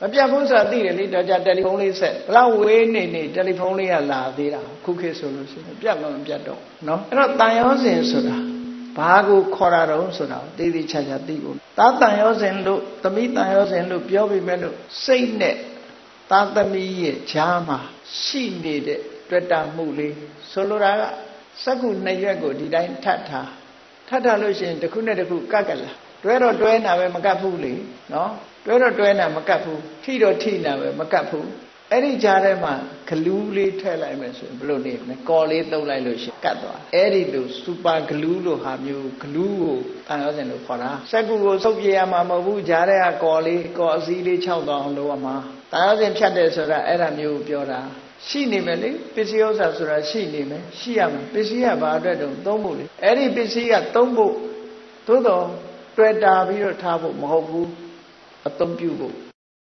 မပြတ်ဘူးဆိုတာသိတယ်လေတော့ကြတယ်လီဖုန်းလေးဆက်ဘလောက်ဝေးနေနေတယ်လီဖုန်းလေးကလာသေးတာခုခေတ်ဆိုလို့ရှိရင်ပြတ်မပြတ်တော့နော်အဲ့တော့တန်ရောစဉ်ဆိုတာဘာကိုခေါ်တာတော့ဆိုတာသိသိချာချာသိဖို့သားတန်ရောစဉ်လို့သမီးတန်ရောစဉ်လို့ပြောပြီးမဲ့လို့စိတ်နဲ့သားသမီးရဲ့ဈာမှာရှိနေတဲ့တွေ့တာမှုလေးဆိုလိုတာကစက္ခုနှစ်ရွက်ကိုဒီတိုင်းထပ်ထားထပ်ထားလို့ရှိရင်တစ်ခုနဲ့တစ်ခုကတ်ကလာတွဲတော့တွဲနာပဲမကတ်ဘူးလေနော်တွဲတော့တွဲနာမကတ်ဘူးထိတော့ထိနာပဲမကတ်ဘူးအဲ့ဒီကြားထဲမှာဂလူးလေးထည့်လိုက်မယ်ဆိုရင်ဘယ်လိုနေမလဲကော်လေးတုပ်လိုက်လို့ရှိရင်ကတ်သွားအဲ့ဒီလိုစူပါဂလူးလို့ဟာမျိုးဂလူးကိုတန်ရောစင်လို့ခေါ်တာစက္ကူကိုစုပ်ပြရမှာမဟုတ်ဘူးကြားထဲကကော်လေးကော်အစည်းလေးခြောက်သွားအောင်လုပ်ရမှာတန်ရောစင်ဖြတ်တယ်ဆိုတာအဲ့ဒါမျိုးကိုပြောတာရှိနေမယ်လေပစ္စည်းဥစ္စာဆိုတာရှိနေမယ်ရှိရမယ်ပစ္စည်းကဘာအတွက်တုံးသုံးဖို့လေအဲ့ဒီပစ္စည်းကသုံးဖို့သို့တော့တွေ့တာပြီးတော့ထားဖို့မဟုတ်ဘူးအသုံးပြုဖို့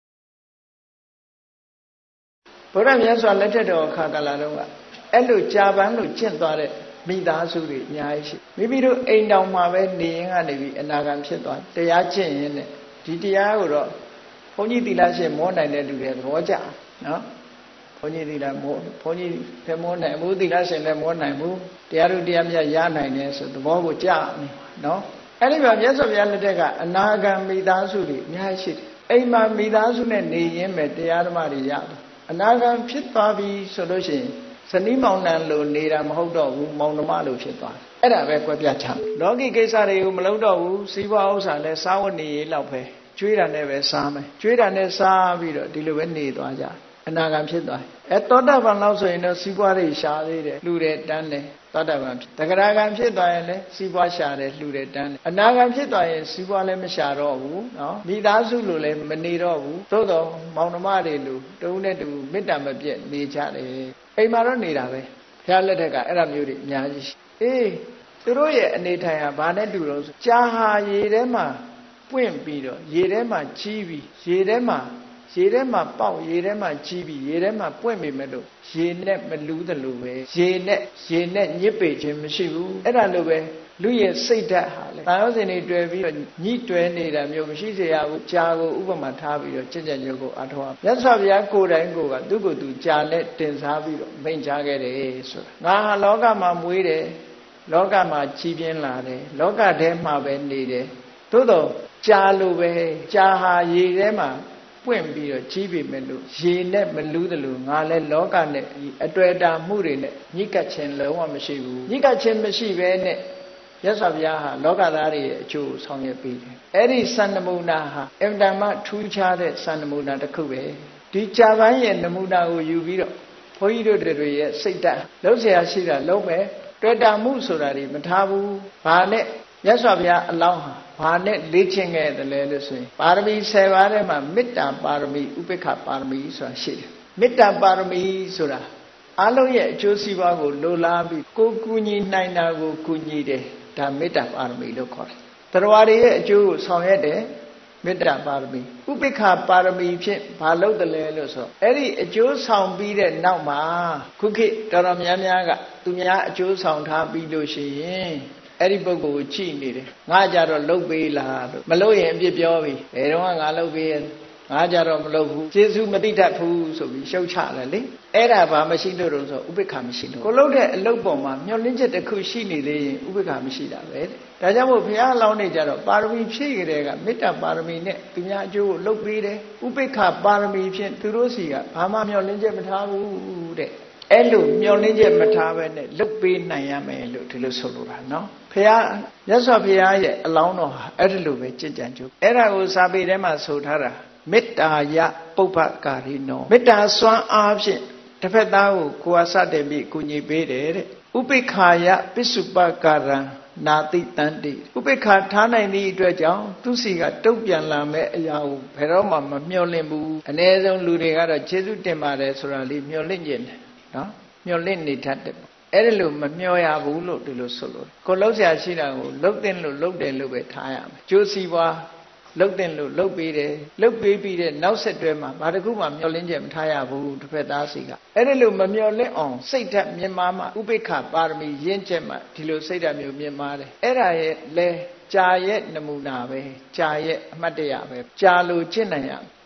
ဘုရားမြတ်စွာလက်ထက်တော်အခါကာလတုန်းကအဲ့လိုကြာပန်းလို့ကျင့်သွားတဲ့မိသားစုတွေအများကြီးရှိမိမိတို့အိမ်တောင်မှာပဲနေရင်ကနေပြီးအနာဂံဖြစ်သွားတရားကျင့်ရင်နဲ့ဒီတရားကိုတော့ဘုန်းကြီးသီလရှင်မောနိုင်တဲ့လူတွေသဘောကျနော်ဘုန်းကြီးသီလမောဘုန်းကြီးလည်းမောနိုင်ဘူးသီလရှင်လည်းမောနိုင်ဘူးတရားတို့တရားမြတ်ရနိုင်တယ်ဆိုသဘောကိုကြနေနော်အဲ့ဒီမှာမြတ်စွာဘုရားလက်ထက်ကအနာဂံမိသားစုတွေအများကြီးရှိတယ်အိမ်မှာမိသားစုနဲ့နေရင်းပဲတရားဓမ္မတွေရတယ်အနာဂံဖြစ်သွားပြီဆိုလို့ရှိရင်ဇနီးမောင်နှံလို့နေတာမဟုတ်တော့ဘူးမောင်နှမလို့ဖြစ်သွားတယ်အဲ့ဒါပဲကွဲပြားချလောကီကိစ္စတွေကိုမလုပ်တော့ဘူးစီးပွားဥစ္စာနဲ့စားဝတ်နေရေးလောက်ပဲကျွေးတာနဲ့ပဲစားမယ်ကျွေးတာနဲ့စားပြီးတော့ဒီလိုပဲနေသွားကြအနာဂံဖြစ်သွားအဲသောတာပန်လောက်ဆိုရင်တော့စီးပွားတွေရှားသေးတယ်လှူတယ်တန်းတယ်သောတာပန်တဂရဂံဖြစ်သွားရင်လည်းစီးပွားရှာတယ်လှူတယ်တန်းတယ်အနာဂံဖြစ်သွားရင်စီးပွားလည်းမရှာတော့ဘူးနော်မိသားစုလိုလည်းမနေတော့ဘူးသို့တော့မောင်နှမတွေလိုတဦးနဲ့တူမေတ္တာမပြတ်နေကြတယ်အိမ်မှာတော့နေတာပဲဘုရားလက်ထက်ကအဲ့ဒါမျိုးတွေအများကြီးရှိအေးသူတို့ရဲ့အနေထိုင်ဟာဘာနဲ့တူတော့ဆိုကြာဟာရေထဲမှာပွင့်ပြီးတော့ရေထဲမှာကြီးပြီးရေထဲမှာရေထဲမှာပေါက်ရေထဲမှာကြီးပြီးရေထဲမှာပွင့်မိမဲ့လို့ရေနဲ့မလူးတယ်လို့ပဲရေနဲ့ရေနဲ့ညစ်ပေခြင်းမရှိဘူးအဲ့ဒါလိုပဲလူရဲ့စိတ်ဓာတ်ဟာလေတာယောဇဉ်တွေတွေ့ပြီးတော့ညှိတွဲနေတာမျိုးမရှိစေရဘူးကြာကိုဥပမာထားပြီးတော့ကြင်ကြံကြုတ်ကိုအထောက်မြတ်စွာဘုရားကိုယ်တိုင်ကိုယ်ကသူ့ကိုယ်သူကြာနဲ့တင်စားပြီးတော့မိန့်ကြားခဲ့တယ်ဆိုတာငါဟာလောကမှာမွေးတယ်လောကမှာကြီးပြင်းလာတယ်လောကထဲမှာပဲနေတယ်သို့တော့ကြာလို့ပဲကြာဟာရေထဲမှာပွင့်ပြီးတော့ကြီးပြီမဲ့လို့ရေနဲ့မလူးတယ်လို့ငါလဲလောကနဲ့အတွေ့အတာမှုတွေနဲ့ညှိကပ်ခြင်းလုံးဝမရှိဘူးညှိကပ်ခြင်းမရှိဘဲနဲ့မြတ်စွာဘုရားဟာလောကသားတွေရဲ့အကျိုးကိုဆောင်ရွက်ပေးတယ်အဲ့ဒီစံနမူနာဟာအင်တန်မှထူးခြားတဲ့စံနမူနာတစ်ခုပဲဒီကြာပန်းရဲ့နမူနာကိုယူပြီးတော့ဘုန်းကြီးတို့တွေရဲ့စိတ်ဓာတ်လုံးเสียရှိတာလုံးပဲတွေ့တာမှုဆိုတာတွေမထားဘူးဘာနဲ့မြတ်စွာဘုရားအလောင်းဟာဘာနဲ့လေ့ကျင့်ခဲ့တယ်လဲလို့ဆိုရင်ပါရမီဆယ်ပါးထဲမှာမေတ္တာပါရမီဥပေက္ခပါရမီဆိုတာရှိတယ်မေတ္တာပါရမီဆိုတာအလုံးရဲ့အကျိုးစီးပွားကိုလိုလားပြီးကိုယ်ကူညီနိုင်တာကိုကူညီတယ်ဒါမေတ္တာပါရမီလို့ခေါ်တယ်တရားတွေရဲ့အကျိုးကိုဆောင်ရွက်တယ်မေတ္တာပါရမီဥပေက္ခပါရမီဖြင့်ဘာလုပ်တယ်လဲလို့ဆိုအဲ့ဒီအကျိုးဆောင်ပြီးတဲ့နောက်မှာခုခေတ်တော်တော်များများကသူများအကျိုးဆောင်ထားပြီးလို့ရှိရင်အဲ့ဒီပုဂ္ဂိုလ်ကိုကြည့်နေတယ်ငါကြတော့လှုပ်ပေးလားလို့မလှုပ်ရင်အပြစ်ပြောပြီဘယ်တော့မှငါလှုပ်ပေးရင်ငါကြတော့မလှုပ်ဘူးကျေးဇူးမသိတတ်ဘူးဆိုပြီးရှုတ်ချတယ်လေအဲ့ဒါဘာမရှိလို့တော့ဆိုဥပေက္ခမရှိလို့ကိုလှုပ်တဲ့အလုပ်ပေါ်မှာမျောလင်းချက်တစ်ခုရှိနေသေးရင်ဥပေက္ခမရှိတာပဲဒါကြောင့်မို့ဘုရားအလောင်းနေကြတော့ပါရမီဖြည့်ကြတဲ့ကမေတ္တာပါရမီနဲ့သူများအကျိုးကိုလှုပ်ပေးတယ်ဥပေက္ခပါရမီဖြင့်သူတို့စီကဘာမှမျောလင်းချက်မထားဘူးတဲ့အဲ့လိုမျောလင်းချက်မထားပဲနဲ့လှုပ်ပေးနိုင်ရမယ်လို့ဒီလိုဆိုလိုတာနော်ဘုရားမြတ်စွာဘုရားရဲ့အလောင်းတော်ဟာအဲ့ဒီလိုပဲကြင်ကြံကြိုးအဲ့ဒါကိုစာပေထဲမှာဆိုထားတာမေတ္တာယပုပ္ပကာရိနောမေတ္တာစွမ်းအားဖြင့်တစ်ဖက်သားကိုကိုယ်ဟာစတင်ပြီးကူညီပေးတယ်တဲ့ဥပိ္ပခာယပစ္စုပကာရံနာတိတန္တိဥပိ္ပခာထားနိုင်သည့်အတွက်ကြောင့်သူစီကတုတ်ပြန်လာမဲ့အရာကိုဘယ်တော့မှမမျှော်လင့်ဘူးအ ਨੇ ဆုံးလူတွေကတော့ကျေးဇူးတင်ပါတယ်ဆိုတာလေးမျှော်လင့်ကြတယ်နော်မျှော်လင့်နေတတ်တယ်အဲ့ဒီလိုမမျှော်ရဘူးလို့ဒီလိုဆိုလို့ကိုလှုပ်ရှားရှိတာကိုလှုပ်တဲ့လို့လှုပ်တယ်လို့ပဲထားရမယ်ကျိုးစီးပွားလှုပ်တဲ့လို့လှုပ်ပေးတယ်လှုပ်ပေးပြီးတဲ့နောက်ဆက်တွဲမှာဘာတစ်ခုမှမျှော်လင့်ချက်မထားရဘူးတစ်ဖက်သားစီကအဲ့ဒီလိုမမျှော်လင့်အောင်စိတ်ဓာတ်မြင်မာမှဥပိ္ပခပါရမီရင့်ချက်မှဒီလိုစိတ်ဓာတ်မျိုးမြင်မာတယ်အဲ့ဒါရဲ့လဲကြာရဲ့နမူနာပဲကြာရဲ့အမှတ်တရပဲကြာလို့ကျင့်နိုင်ရ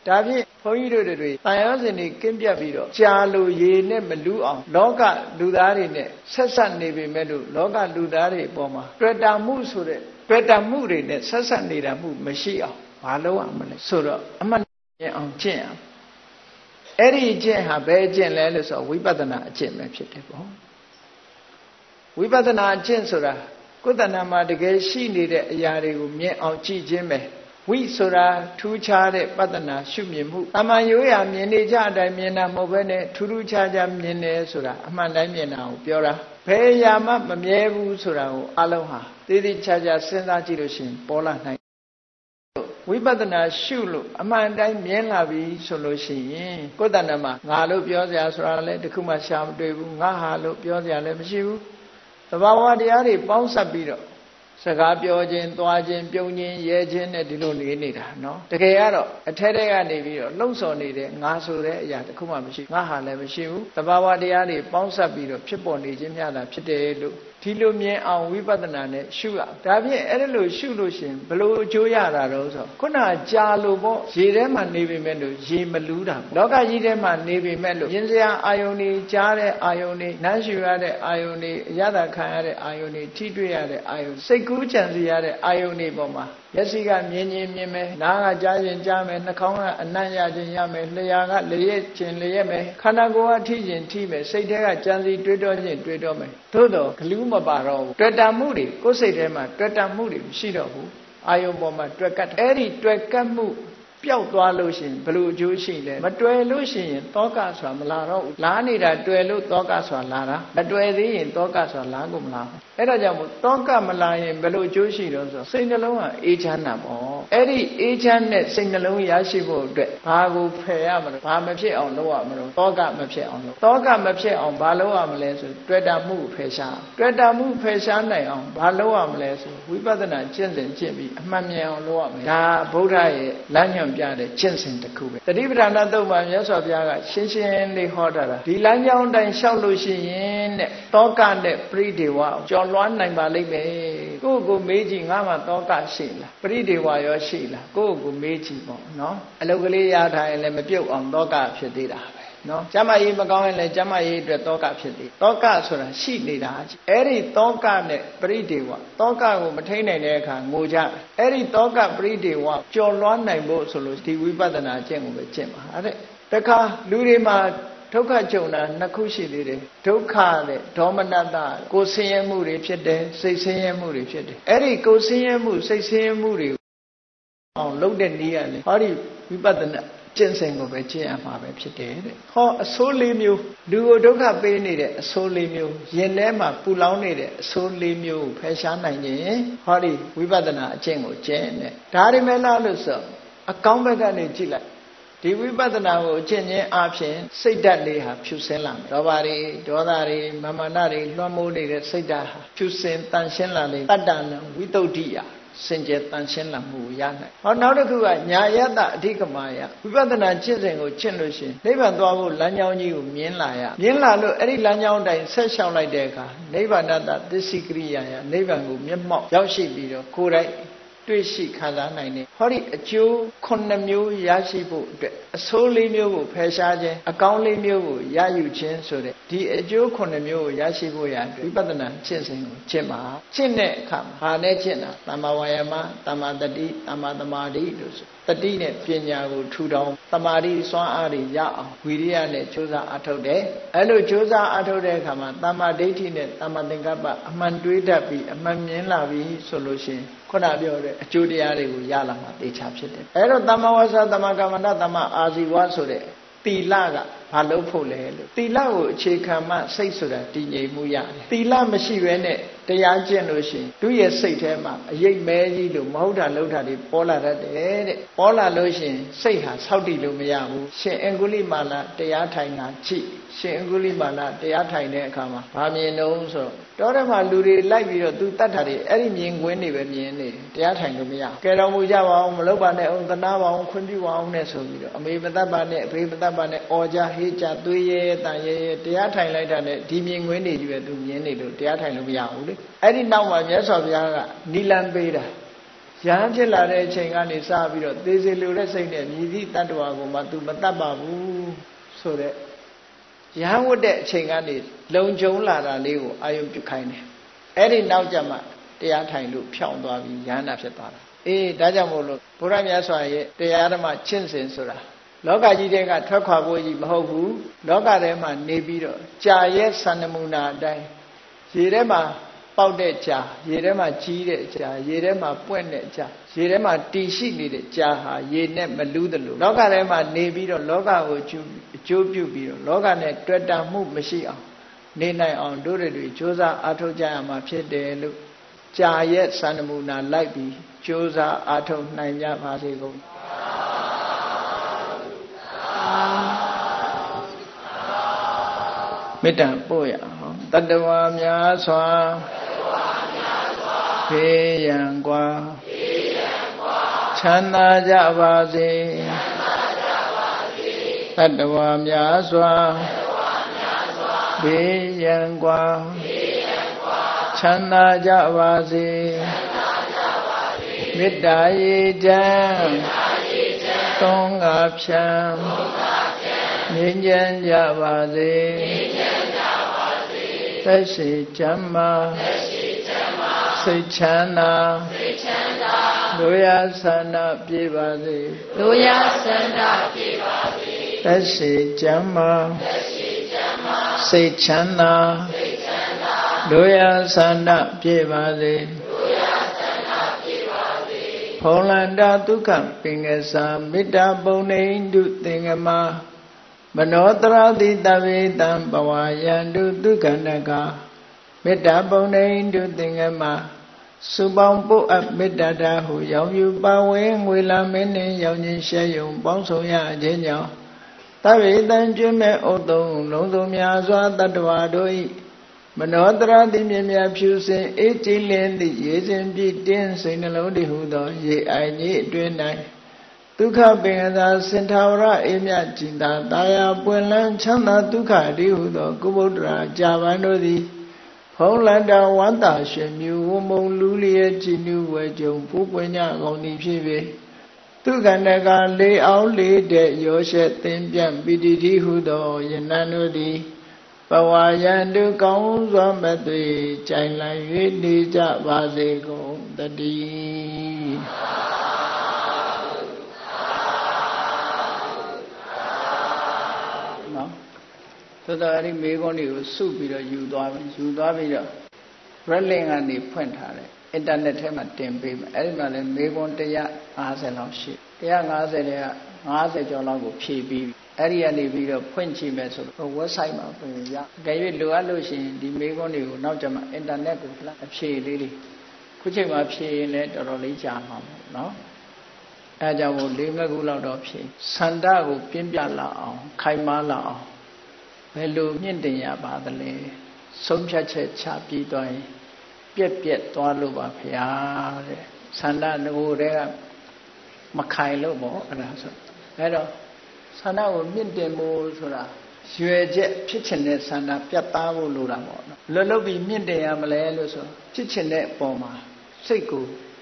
ဒါဖြင့်ဘုန်းကြီးတို့တွေတန်ရောစင်တွေကင်းပြတ်ပြီးတော့ကြာလို့ရေနဲ့မလူအောင်လောကလူသားတွေနဲ့ဆက်ဆက်နေပေမဲ့လို့လောကလူသားတွေအပေါ်မှာတွေ့တာမှုဆိုတဲ့တွေ့တာမှုတွေနဲ့ဆက်ဆက်နေတာမှုမရှိအောင်ဘာလို့ရမလဲဆိုတော့အမှန်ကျင့်အောင်ကျင့်အောင်အဲ့ဒီကျင့်ဟာဘယ်ကျင့်လဲလို့ဆိုဝိပဿနာအကျင့်ပဲဖြစ်တယ်ပေါ့ဝိပဿနာအကျင့်ဆိုတာကိုယ်တဏ္ဍာမှာတကယ်ရှိနေတဲ့အရာတွေကိုမြင်အောင်ကြည့်ခြင်းပဲဝိဆိုတာထူးခြားတဲ့ပဿနာရှုမြင်မှုအမှန်ရိုးရာမြင်နေကြအတိုင်းမြင်တာမဟုတ်ဘဲနဲ့ထူးထူးခြားခြားမြင်တယ်ဆိုတာအမှန်တိုင်းမြင်တာကိုပြောတာဘယ်အရာမှမမြဲဘူးဆိုတာကိုအလုံးဟာသေသေးချာချာစဉ်းစားကြည့်လို့ရှိရင်ပေါ်လာနိုင်ဝိပဿနာရှုလို့အမှန်တိုင်းမြင်လာပြီဆိုလို့ရှိရင်ကိုယ်တဏ္ဍာမှာငါလို့ပြောစရာဆိုတာလည်းတခုမှရှာမတွေ့ဘူးငါဟာလို့ပြောစရာလည်းမရှိဘူးသဘာဝတရားတွေပေါင်းစပ်ပြီးတော့စကားပြောခြင်းသွားခြင်းပြုံးခြင်းရဲခြင်းနဲ့ဒီလိုနေနေတာနော်တကယ်ကတော့အထက်ထက်ကနေပြီးတော့လှုပ်ဆော်နေတဲ့ငါဆိုတဲ့အရာတခုမှမရှိငါဟာလည်းမရှိဘူးသဘာဝတရားတွေပေါင်းစပ်ပြီးတော့ဖြစ်ပေါ်နေခြင်းများတာဖြစ်တယ်လို့ဒီလိုမြင်အောင်ဝိပဿနာနဲ့ရှုရဒါဖြင့်အဲ့ဒါလို့ရှုလို့ရှင်ဘလို့အကျိုးရတာတော့ဆိုခုနကြာလို့ပေါ့ရေထဲမှာနေပေမဲ့လို့ရေမလူးတာလောကကြီးထဲမှာနေပေမဲ့လို့ရင်စရာအာယုန်တွေကြားတဲ့အာယုန်တွေနမ်းရှူရတဲ့အာယုန်တွေအရသာခံရတဲ့အာယုန်တွေထိတွေ့ရတဲ့အာယုန်စိတ်ကူးကြံစီရတဲ့အာယုန်တွေပေါ်မှာမျက်စိကမြင်ခြင်းမြင်မယ်နားကကြားခြင်းကြားမယ်နှာခေါင်းကအနံ့ရခြင်းရမယ်လျှာကလျက်ခြင်းလျက်မယ်ခန္ဓာကိုယ်ကထိခြင်းထိမယ်စိတ်ထဲကကြံစီတွေးတောခြင်းတွေးတောမယ်သို့တော့ဂလူးမပါတော့ဘူးတွေ့တာမှုတွေကိုယ်စိတ်ထဲမှာတွေ့တာမှုတွေမရှိတော့ဘူးအာယုံပေါ်မှာတွေ့ကတ်အဲ့ဒီတွေ့ကတ်မှုပျောက်သွားလို့ရှိရင်ဘယ်လိုအကျိုးရှိလဲမတွေ့လို့ရှိရင်တောကဆိုတာမလာတော့ဘူးလာနေတာတွေ့လို့တောကဆိုတာလာတာမတွေ့သေးရင်တောကဆိုတာလာကိုမလာဘူးအဲ့ဒါကြောင့်မို့တောကမလာရင်ဘယ်လိုအကျိုးရှိတော့ဆိုစိတ်နှလုံးကအေးချမ်းတာပေါ့အဲ့ဒီအေးချမ်းတဲ့စိတ်နှလုံးရရှိဖို့အတွက်ဘာကိုဖယ်ရမလဲဘာမဖြစ်အောင်လုပ်ရမလို့တောကမဖြစ်အောင်လုပ်တောကမဖြစ်အောင်ဘာလုပ်ရမလဲဆိုတွေ့တာမှုဖယ်ရှားတွေ့တာမှုဖယ်ရှားနိုင်အောင်ဘာလုပ်ရမလဲဆိုဝိပဿနာကျင့်စဉ်ကျင့်ပြီးအမှန်မြင်အောင်လုပ်ရမယ်ဒါဗုဒ္ဓရဲ့လမ်းညွှန်ပြတဲ့ကျင့်စဉ်တစ်ခုပဲတတိပဌာနာသုတ်မှာမြတ်စွာဘုရားကရှင်းရှင်းလေးဟောတာဒီလမ်းကြောင်းတိုင်းလျှောက်လို့ရှိရင်တဲ့တောကနဲ့ပရိဒေဝကျော်လွှမ်းနိုင်ပါလိမ့်မယ်ကိုယ့်ကိုမေးကြည့်ငါမှတောကရှိလားပရိဒေဝရောရှိလားကိုယ့်ကိုမေးကြည့်ပေါ့နော်အလုတ်ကလေးရထားရင်လည်းမပြုတ်အောင်တောကဖြစ်သေးတာပဲနော်ကျမကြီးမကောင်းရင်လည်းကျမကြီးအတွက်တောကဖြစ်သေးတောကဆိုတာရှိနေတာအဲ့ဒီတောကနဲ့ပရိဒေဝတောကကိုမထိန်နိုင်တဲ့အခါငိုကြအဲ့ဒီတောကပရိဒေဝကျော်လွှမ်းနိုင်ဖို့ဆိုလို့ဒီဝိပဿနာကျင့်ကိုပဲကျင့်ပါအဲ့တခါလူတွေမှာဒုက္ခကြုံတာနှစ်ခုရှိသေးတယ်ဒုက္ခတဲ့ဒေါမနတကိုယ်ဆင်းရဲမှုတွေဖြစ်တယ်စိတ်ဆင်းရဲမှုတွေဖြစ်တယ်အဲ့ဒီကိုယ်ဆင်းရဲမှုစိတ်ဆင်းရဲမှုတွေအောင်လုပ်တဲ့နည်းရတယ်ဟောဒီဝိပဿနာကျင့်စဉ်ကိုပဲကျင့်ရမှာပဲဖြစ်တယ်တဲ့ဟောအဆိုးလေးမျိုးလူကိုဒုက္ခပေးနေတဲ့အဆိုးလေးမျိုးရင်ထဲမှာပူလောင်နေတဲ့အဆိုးလေးမျိုးကိုဖယ်ရှားနိုင်ရင်ဟောဒီဝိပဿနာအကျင့်ကိုကျင့်တယ်ဒါတွေမဲ့လားလို့ဆိုအကောင်းဘက်ကနေကြည့်လိုက်ဒီဝိပဿနာကိုအကျင့်ချင်းအပြင်စိတ်ဓာတ်လေးဟာဖြူစင်းလာမယ်ဒေါဘာတွေဒေါသတွေမာမနတွေလွှမ်းမိုးနေတဲ့စိတ်ဓာတ်ဟာဖြူစင်တန်ရှင်းလာလေတတ္တနံဝိတုဒ္ဓိယစင်ကြယ်တန်ရှင်းလာမှုရနိုင်ဟောနောက်တစ်ခုကညာယတအဓိကမာယဝိပဿနာကျင့်စဉ်ကိုကျင့်လို့ရှိရင်နိဗ္ဗာန်သွားဖို့လမ်းကြောင်းကြီးကိုမြင်လာရမြင်လာလို့အဲ့ဒီလမ်းကြောင်းတိုင်းဆက်လျှောက်လိုက်တဲ့အခါနိဗ္ဗာန်တသစ္စိကရိယာယနိဗ္ဗာန်ကိုမျက်မှောက်ရောက်ရှိပြီးတော့ကိုယ်တိုင်တွေ့ရှိခံစားနိုင်တယ်ဟောဒီအကျိုးခုနှစ်မျိုးရရှိဖို့အတွက်အဆိုးလေးမျိုးကိုဖယ်ရှားခြင်းအကောင်းလေးမျိုးကိုရယူခြင်းဆိုတဲ့ဒီအကျိုးခုနှစ်မျိုးကိုရရှိဖို့ရအတွက်ဝိပဿနာကျင့်စဉ်ကိုကျင့်ပါကျင့်တဲ့အခါမှာဟာနဲ့ကျင့်တာသမ္မာဝါယာမသမ္မာတတိသမ္မာသမာဓိလို့ဆိုတတိနဲ့ပညာကိုထူထောင်သမာဓိစွမ်းအားတွေရအောင်ဝိရိယနဲ့ကြိုးစားအထောက်တယ်အဲ့လိုကြိုးစားအထောက်တဲ့အခါမှာသမ္မာဒိဋ္ဌိနဲ့သမ္မာသင်္ကပ္ပအမှန်တွေးတတ်ပြီးအမှန်မြင်လာပြီးဆိုလို့ရှိရင်ခုနပြောတဲ့အကျိုးတရားတွေကိုရလာမှာသိချာဖြစ်တယ်အဲ့တော့သမ္မာဝါစာသမ္မာကမ္မန္တသမ္မာအာဇီဝဆိုတဲ့သီလကဘာလို့ဖို့လဲလို့သီလကိုအခြေခံမှစိတ်ဆိုတာတည်ငြိမ်မှုရတယ်သီလမရှိဘဲနဲ့တရားကျင့်လို့ရှိရင်သူ့ရဲ့စိတ်ထဲမှာအရိပ်မဲကြီးလို့မဟုတ်တာလှုပ်တာတွေပေါ်လာတတ်တယ်တဲ့ပေါ်လာလို့ရှိရင်စိတ်ဟာဆောက်တည်လို့မရဘူးရှင်အင်္ဂုလိမာလတရားထိုင်တာကြည့်ရှင်အင်္ဂုလိမာလတရားထိုင်တဲ့အခါမှာဘာမြင်တော့ဆိုတော့ထဲမှာလူတွေလိုက်ပြီးတော့သူတတ်တာတွေအဲ့ဒီမြင်ကွင်းတွေပဲမြင်နေတယ်တရားထိုင်လို့မရကဲတော်မူကြပါအောင်မလုပ်ပါနဲ့အောင်သနာပါအောင်ခွင့်ပြုပါအောင်နဲ့ဆိုပြီးတော့အမေမတတ်ပါနဲ့အဖေမတတ်ပါနဲ့အော်ကြဟေးကြသွေးရဲတန်ရဲတရားထိုင်လိုက်တာနဲ့ဒီမြင်ကွင်းတွေကြီးပဲသူမြင်နေလို့တရားထိုင်လို့မရဘူးလေအဲ့ဒီနောက်မှာမြတ်စွာဘုရားကနိလန်ပေးတာရရဟန်းဖြစ်လာတဲ့အချိန်ကနေစပြီးတော့သေစေလိုတဲ့စိတ်နဲ့မြည်သည့်တတ္တဝါကိုမှသူမတတ်ပါဘူးဆိုတဲ့ရဟန်းဝတ်တဲ့အချိန်ကနေလုံခြုံလာတာလေးကိုအာယုပြုခိုင်းတယ်အဲ့ဒီနောက်ကျမှတရားထိုင်လို့ဖြောင်းသွားပြီးရဟန္တာဖြစ်သွားတာအေးဒါကြောင့်မို့လို့ဘုရားမြတ်စွာရဲ့တရားဓမ္မချင့်စဉ်ဆိုတာလောကကြီးတွေကထွက်ခွာဖို့ကြီးမဟုတ်ဘူးလောကထဲမှာနေပြီးတော့ကြာရဲ့စံနမူနာအတိုင်းရေထဲမှာပေါက်တဲ့ကြာရေထဲမှာကြီးတဲ့ကြာရေထဲမှာပွင့်တဲ့ကြာရေထဲမှာတည်ရှိနေတဲ့ကြာဟာရေနဲ့မလူးသလိုလောကထဲမှာနေပြီးတော့လောကကိုအကျိုးပြုပြီးတော့လောကနဲ့တွေ့တာမှုမရှိအောင်နေနိုင်အောင်တို့တွေကြိုးစားအားထုတ်ကြရမှာဖြစ်တယ်လို့ကြာရဲ့စံနမူနာလိုက်ပြီးကြိုးစားအားထုတ်နိုင်ကြပါစေကုန်မေတ္တာပို့ရအောင်တတ္တဝါများစွာဘေးရန်กว่าချမ်းသာကြပါစေတတ္တဝါများစွာဘေးရန်กว่าချမ်းသာကြပါစေမေတ္တာရေတံသုံးငါဖြံငြိမ်းချမ်းကြပါစေသက်ရှိချမ်းသာစိတ်ချမ်းသာလူရဆန္ဒပြေပါစေလူရဆန္ဒပြေပါစေသက်ရှိချမ်းသာစိတ်ချမ်းသာလူရဆန္ဒပြေပါစေဖုံလန္တာဒုက္ခပင်ကစားမေတ္တာပုံနေတုသင်္ကမမနောတရတိတဝေတံဘဝယန္တုဒုက္ခနကမေတ္တာပုံနေတုသင်္ကမစုပေါင်းပုအပ်မေတ္တာတာဟုရောင်ယူပါဝင်ငွေလာမင်းနှင့်ရောင်ခြင်းရှဲယုံပေါင်းဆောင်ရခြင်းကြောင့်တဝေတံကျွမ်းမဲ့ဩတုံလုံးစုံများစွာတတ္တဝါတို့၏မနောတရတိမြင်မြဖြူစင်အေးကြည်လင်းသည့်ရေစဉ်ပြည့်တင်းစိတ်နှလုံးတည်ဟုသောရေအိုင်ကြီးအတွင်း၌ဒုက္ခပင်ကသာစင်ထာဝရအေးမြကြည်သာတာယာပွင့်လန်းချမ်းသာဒုက္ခတည်ဟုသောကုဗုဒ္ဓရာကြာပန်တို့သည်ဖုံးလန္တာဝန္တာရှင်မြူဝမုံလူလျက်ကြည်နူးဝဲကြုံပူပွင့်ကြကုန်သည်ဖြစ်၍သူကန္တကလေးအောင်လေးတဲ့ရောရှက်သင်ပြန့်ပိတိတိဟုသောယနန်တို့သည်ဘဝယန္တုကောင်းစွာမသွေကြိုင်လိုက်၍နေကြပါစေကုန်တည်းနော်သို့တော်အဲ့ဒီမေခွန်းတွေကိုစုပြီးတော့ယူသွားပြီယူသွားပြီးတော့ Redlink ကနေဖွင့်ထားတယ်အင်တာနက်ထဲမှာတင်ပေးမယ်အဲ့ဒီမှာလည်းမေခွန်းone fiftyလောက်ရှိone fiftyတဲ့ကfiftyကျော်လောက်ကိုဖြည့်ပြီးအဲ့ဒီကနေပြီးတော့ဖွင့်ကြည့်မယ်ဆိုတော့ website မှာပြင်ရအကယ်၍လိုအပ်လို့ရှိရင်ဒီမေးခွန်းတွေကိုနောက်ကျမှအင်တာနက်ကိုအဖြေလေးတွေခုချိန်မှာဖြေရင်လည်းတော်တော်လေးကြာမှာပေါ့နော်အဲကြောင့်မို့၄ငါးခုလောက်တော့ဖြေစန္ဒကိုပြင်းပြလာအောင်ခိုင်မာလာအောင်ဘယ်လိုမြင့်တင်ရပါသလဲဆုံးဖြတ်ချက်ချပြီးသွားရင်ပြက်ပြက်သွားလို့ပါဗျာတဲ့စန္ဒငိုတဲ့ကမခိုင်လို့ပေါ့အဲ့ဒါဆိုအဲ့တော့ဆန္ဒကိုမြင့်တင်ဖို့ဆိုတာရွယ်ချက်ဖြစ်ချင်တဲ့ဆန္ဒပြတ်သားဖို့လိုတာပေါ့နော်လွတ်လွတ်ပြီးမြင့်တင်ရမလဲလို့ဆိုဖြစ်ချင်တဲ့အပေါ်မှာစိတ်ကို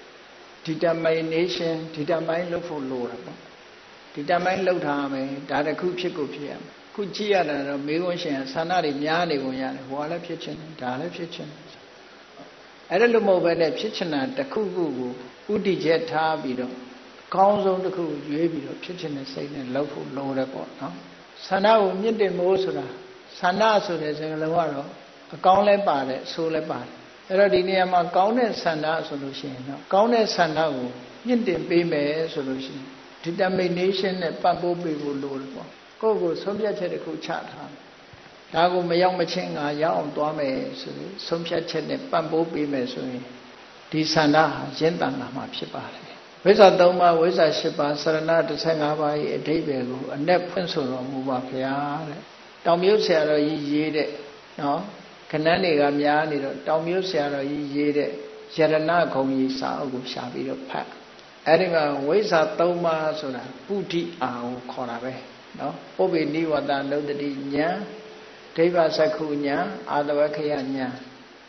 determination determine လုပ်ဖို့လိုတာပေါ့ determine လုပ်ထားမယ်ဒါတခုဖြစ်ကိုဖြစ်ရမယ်ခုကြည့်ရတာတော့မေခွန်းရှင်ဆန္ဒတွေများနေကုန်ရတယ်ဟိုကလည်းဖြစ်ချင်တယ်ဒါလည်းဖြစ်ချင်တယ်အဲ့ဒါလို့မဟုတ်ပဲနဲ့ဖြစ်ချင်တာတခုခုကိုဥတည်ချက်ထားပြီးတော့ကောင်းဆုံးတစ်ခုရွေးပြီးတော့ဖြစ်ချင်တဲ့စိတ်နဲ့လုပ်ဖို့လိုတယ်ပေါ့နော်ဆန္ဒကိုမြင့်တင်ဖို့ဆိုတာဆန္ဒဆိုတဲ့စကားလုံးကတော့အကောင်းလဲပါတယ်အဆိုးလဲပါတယ်အဲ့တော့ဒီနေရာမှာကောင်းတဲ့ဆန္ဒဆိုလို့ရှိရင်တော့ကောင်းတဲ့ဆန္ဒကိုမြင့်တင်ပေးမယ်ဆိုလို့ရှိရင် determination နဲ့ပတ်ပိုးပေးဖို့လိုတယ်ပေါ့ကိုယ့်ကိုဆုံးဖြတ်ချက်တစ်ခုချထားဒါကိုမရောက်မချင်းငါရောက်အောင်သွားမယ်ဆိုပြီးဆုံးဖြတ်ချက်နဲ့ပတ်ပိုးပေးမယ်ဆိုရင်ဒီဆန္ဒဟာရင့်တန်လာမှာဖြစ်ပါတယ်ဝိဇ္ဇာသုံးပါးဝိဇ္ဇာ၈ပါးစရဏfifty-fiveပါး၏အဓိပ္ပာယ်ကိုအ내ဖွင့်ဆိုတော်မူပါဗျာတဲ့တောင်မြုပ်ဆရာတော်ကြီးရေးတဲ့နော်ခဏန်းတွေကများနေတော့တောင်မြုပ်ဆရာတော်ကြီးရေးတဲ့ယရဏဂုံကြီးစာအုပ်ကိုရှာပြီးတော့ဖတ်အဲ့ဒီမှာဝိဇ္ဇာသုံးပါးဆိုတာပုဒိအာကိုခေါ်တာပဲနော်ပုပ္ပေနိဝတ္တနုတ္တိဉာဏ်ဒိဗ္ဗစက္ခုဉာဏ်အာတဝက္ခယဉာဏ်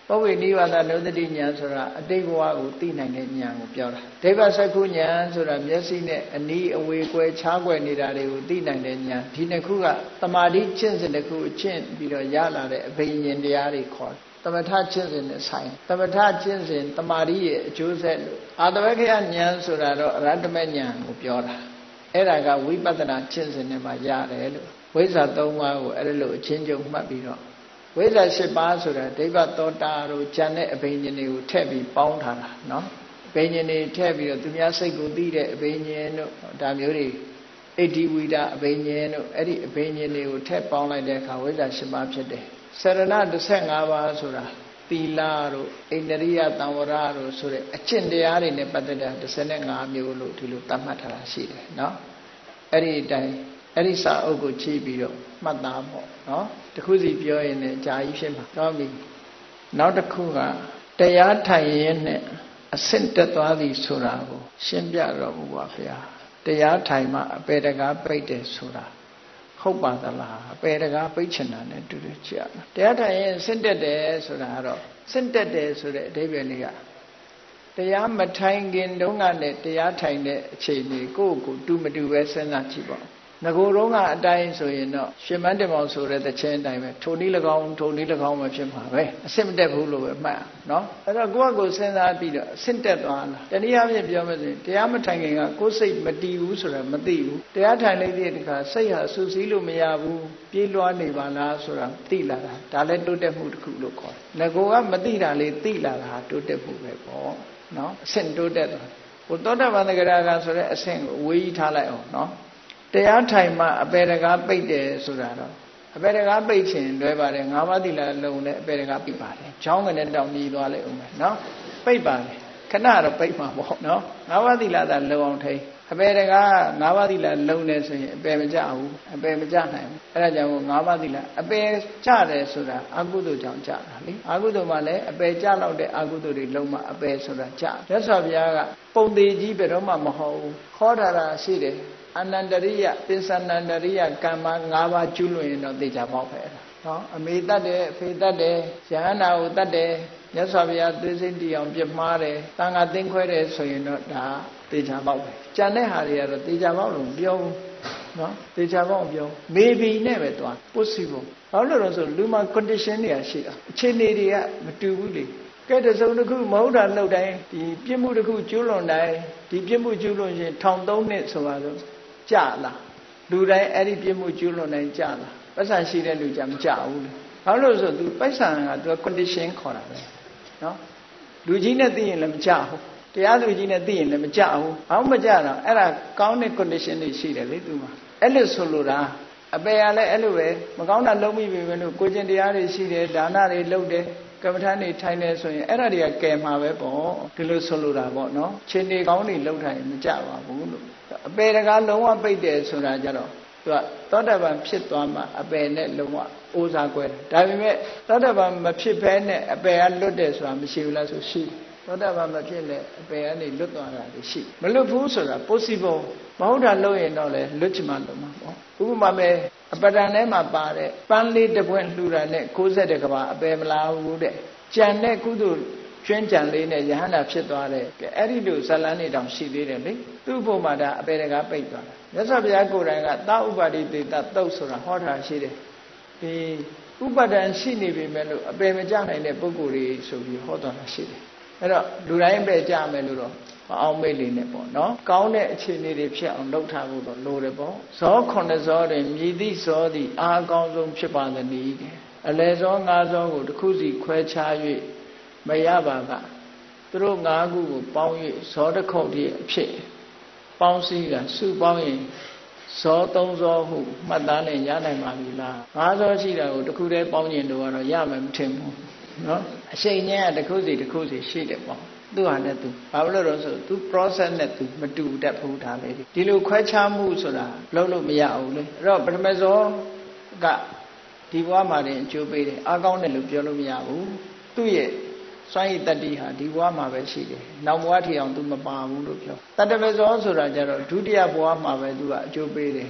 ပုဗ္ဗေနိဝါဒနုဒတိဉာဏ်ဆိုတာအတိတ်ဘဝကိုသိနိုင်တဲ့ဉာဏ်ကိုပြောတာဒိဗ္ဗစက္ခုဉာဏ်ဆိုတာမျက်စိနဲ့အနီးအဝေးကွယ်ခြားကွယ်နေတာတွေကိုသိနိုင်တဲ့ဉာဏ်ဒီနှစ်ခုကသမာဓိကျင့်စဉ်တစ်ခုအကျင့်ပြီးတော့ရလာတဲ့အဘိညာဉ်တရားတွေခေါ်တယ်သမထကျင့်စဉ်နဲ့ဆိုင်သမထကျင့်စဉ်သမာဓိရဲ့အကျိုးဆက်လို့အာတဝက္ခယဉာဏ်ဆိုတာတော့အရဟတမေဉာဏ်ကိုပြောတာအဲ့ဒါကဝိပဿနာကျင့်စဉ်နဲ့မှရတယ်လို့ဝိဇ္ဇာသုံးပါးကိုအဲ့လိုအချင်းချင်းမှတ်ပြီးတော့ဝိဇ္ဇာ၈ပါးဆိုတာဒိဗ္ဗသောတာတို့ဉာဏ်နဲ့အဘိညာဉ်တွေကိုထည့်ပြီးပေါင်းထားတာနော်အဘိညာဉ်တွေထည့်ပြီးတော့သူများစိတ်ကိုသိတဲ့အဘိညာဉ်တို့ဒါမျိုးတွေဣတိဝိဒအဘိညာဉ်တို့အဲ့ဒီအဘိညာဉ်တွေကိုထည့်ပေါင်းလိုက်တဲ့အခါဝိဇ္ဇာ၈ပါးဖြစ်တယ်စရဏ၁၅ပါးဆိုတာသီလတို့ဣန္ဒြိယသံဝရတို့ဆိုတဲ့အကျင့်တရားတွေနဲ့ပတ်သက်တဲ့၁၅မျိုးလို့ဒီလိုသတ်မှတ်ထားတာရှိတယ်နော်အဲ့ဒီအတိုင်းအဲ့ဒီစာအုပ်ကိုကြည့်ပြီးတော့မှတ်သားပေါ့နော်တခုစီပြောရင်လည်းကြာကြီးဖြစ်မှာတော့ပြီနောက်တစ်ခုကတရားထိုင်ရင်နဲ့အဆင့်တက်သွားသည်ဆိုတာကိုရှင်းပြတော့ဘုရားဗျာတရားထိုင်မှအပေတကားပိတ်တယ်ဆိုတာဟုတ်ပါသလားအပေတကားပိတ်ချင်တာနဲ့တူတူကြည့်ရမယ်တရားထိုင်ရင်ဆင့်တက်တယ်ဆိုတာကတော့ဆင့်တက်တယ်ဆိုတဲ့အဓိပ္ပာယ်လေးကတရားမထိုင်ခင်တုန်းကနဲ့တရားထိုင်တဲ့အခြေအနေကိုယ့်ကိုယ်တူမတူပဲစဉ်းစားကြည့်ပါငကိုယ်တုန်းကအတိုင်းဆိုရင်တော့ရှင်မန်းတင်မောင်ဆိုတဲ့တခြင်းအတိုင်းပဲထိုနည်း၎င်းထိုနည်း၎င်းပဲဖြစ်မှာပဲအဆင့်မတက်ဘူးလို့ပဲမှတ်နော်အဲ့တော့ကိုယ့်အကိုစဉ်းစားပြီးတော့အဆင့်တက်သွားလားတနည်းအားဖြင့်ပြောမယ်ဆိုရင်တရားမထိုင်ခင်ကကိုယ်စိတ်မတည်ဘူးဆိုတာမသိဘူးတရားထိုင်လိုက်တဲ့အခါစိတ်ဟာဆူဆီးလို့မရဘူးပြေးလွှားနေပါလားဆိုတာသိလာတာဒါလည်းတိုးတက်မှုတစ်ခုလို့ခေါ်တယ်ငကိုယ်ကမသိတာလေးသိလာတာဟာတိုးတက်မှုပဲပေါ့နော်အဆင့်တိုးတက်သွားဟိုသောတာပန်သဂရကဆိုတဲ့အဆင့်ကိုဝေးကြီးထားလိုက်အောင်နော်တရားထိုင်မှအပေတကားပိတ်တယ်ဆိုတာတော့အပေတကားပိတ်ခြင်းလွဲပါတယ်ငါးပါးသီလလုံးနဲ့အပေတကားပိတ်ပါတယ်ချောင်းကနေတောင်မြည်သွားလိုက်အောင်မယ်နော်ပိတ်ပါတယ်ခဏတော့ပိတ်မှာပေါ့နော်ငါးပါးသီလသာလုံအောင်ထိအပေတကားငါးပါးသီလလုံးနေဆိုရင်အပေမကြဘူးအပေမကြနိုင်ဘူးအဲ့ဒါကြောင့်ငါးပါးသီလအပေကြတယ်ဆိုတာအကုသိုလ်ကြောင့်ကြတာလေအကုသိုလ်မှလည်းအပေကြလောက်တဲ့အကုသိုလ်တွေလုံးမှအပေဆိုတာကြမြတ်စွာဘုရားကပုံသေးကြီးဘယ်တော့မှမဟုတ်ဘူးခေါ်တာတာရှိတယ်အနန္တရိယပိဿနန္တရိယကမ္မ၅ပါးကျူးလွန်ရင်တော့သိကြပေါက်ပဲနော်အမေတတ်တယ်အဖေတတ်တယ်ယဟန္တာကိုတတ်တယ်မြတ်စွာဘုရားသွေးစိတ်တီအောင်ပြမှားတယ်တန်ခါသိမ့်ခွဲတယ်ဆိုရင်တော့ဒါသိကြပေါက်ပဲကြံတဲ့ဟာတွေကတော့သိကြပေါက်လို့ပြောဘူးနော်သိကြပေါက်ပြော maybe နဲ့ပဲသွား possible ဘာလို့လဲဆိုလူမှာ condition တွေကရှိတာအခြေအနေတွေကမတူဘူးလေကဲတစုံတစ်ခုမဟုတ်တာလှုပ်တိုင်းဒီပြစ်မှုတစ်ခုကျူးလွန်တိုင်းဒီပြစ်မှုကျူးလွန်ရင်ထောင်သုံးနှစ်ဆိုပါတော့ကြလားလူတိုင်းအဲ့ဒီပြစ်မှုကျူးလွန်တိုင်းကြလားပတ်စံရှိတဲ့လူကြမကြဘူးလေဘာလို့ဆိုသူပတ်စံကသူက condition ခေါ်တာပဲနော်လူကြီးနဲ့သိရင်လည်းမကြဘူးတရားသူကြီးနဲ့သိရင်လည်းမကြဘူးဘာမှမကြတော့အဲ့ဒါကောင်းတဲ့ condition တွေရှိတယ်လေသူမှာအဲ့လိုဆိုလိုတာအပေရလည်းအဲ့လိုပဲမကောင်းတာလုံးမိပြီပဲလို့ကိုကျင့်တရားတွေရှိတယ်ဒါနတွေလုပ်တယ်ကမ္မထာနေထိုင်နေဆိုရင်အဲ့ဒါတွေကကယ်မှာပဲပေါ့ဒီလိုဆိုလိုတာပေါ့နော်ခြေနေကောင်းတွေလှုပ်ထိုင်မကြပါဘူးလို့အပေတကားလုံးဝပိတ်တယ်ဆိုတာကြတော့သူကသောတာပန်ဖြစ်သွားမှအပေနဲ့လုံးဝအိုးစားကွဲတယ်ဒါပေမဲ့သောတာပန်မဖြစ်ဘဲနဲ့အပေကလွတ်တယ်ဆိုတာမရှိဘူးလားဆိုရှိသောတာပန်မဖြစ်နဲ့အပေကနေလွတ်သွားတာရှိမလွတ်ဘူးဆိုတာ possible မဟုတ်တာလုပ်ရင်တော့လေလွတ်ချင်မှလွတ်မှာပေါ့ဥပမာမဲ့အပဒံထဲမှာပါတဲ့ပန်းလေးတစ်ပွင့်လှူတာနဲ့၉၀ကဘာအပေမလားဘူးတဲ့ကြံတဲ့ကုသိုလ်ကျွမ်းကြံလေးနဲ့ယဟန္တာဖြစ်သွားတယ်ကဲအဲ့ဒီလိုဇလန်းနေတောင်ရှိသေးတယ်လေသူ့ဘုံမှာဒါအပေတကားပိတ်သွားတာမြတ်စွာဘုရားကိုယ်တိုင်ကသာဥပါတိတေတသုတ်ဆိုတာဟောတာရှိတယ်ဒီဥပါဒံရှိနေပြီမဲ့လို့အပေမကြနိုင်တဲ့ပုဂ္ဂိုလ်တွေဆိုပြီးဟောတော်တာရှိတယ်အဲ့တော့လူတိုင်းပဲကြမယ်လို့တော့မအောင်မေ့လေးနဲ့ပေါ့နော်ကောင်းတဲ့အခြေအနေတွေဖြစ်အောင်လုပ်ထားဖို့တော့လိုတယ်ပေါ့ဇောခုနှစ်ဇောတွင်မြည်သည့်ဇောသည်အားအကောင်းဆုံးဖြစ်ပါသနည်းအလယ်ဇောငါးဇောကိုတစ်ခုစီခွဲခြား၍မရပါကသူတို့ငါးခုကိုပေါင်း၍ဇောတစ်ခုတည်းအဖြစ်ပေါင်းစည်းကစုပေါင်းရင်ဇောသုံးဇောဟုမှတ်သားနဲ့ရနိုင်ပါပြီလားငါးဇောရှိတာကိုတစ်ခုတည်းပေါင်းရင်တော့ရမယ်မထင်ဘူးနော်အရှိန်ချင်းကတစ်ခုစီတစ်ခုစီရှိတယ်ပေါ့သူဟာနဲ့သူဘာလို့လဲဆိုသူ process နဲ့သူမတူတတ်ဘူးဒါလေးဒီလိုခွဲခြားမှုဆိုတာလုံးလို့မရဘူးလေအဲ့တော့ပထမဇောကဒီဘဝမှာတင်အကျိုးပေးတယ်အားကောင်းတယ်လို့ပြောလို့မရဘူးသူ့ရဲ့စွမ်းရည်တတ္တိဟာဒီဘဝမှာပဲရှိတယ်နောက်ဘဝထီအောင်သူမပါဘူးလို့ပြောတတ္တဝဇောဆိုတာကြတော့ဒုတိယဘဝမှာပဲသူကအကျိုးပေးတယ်တ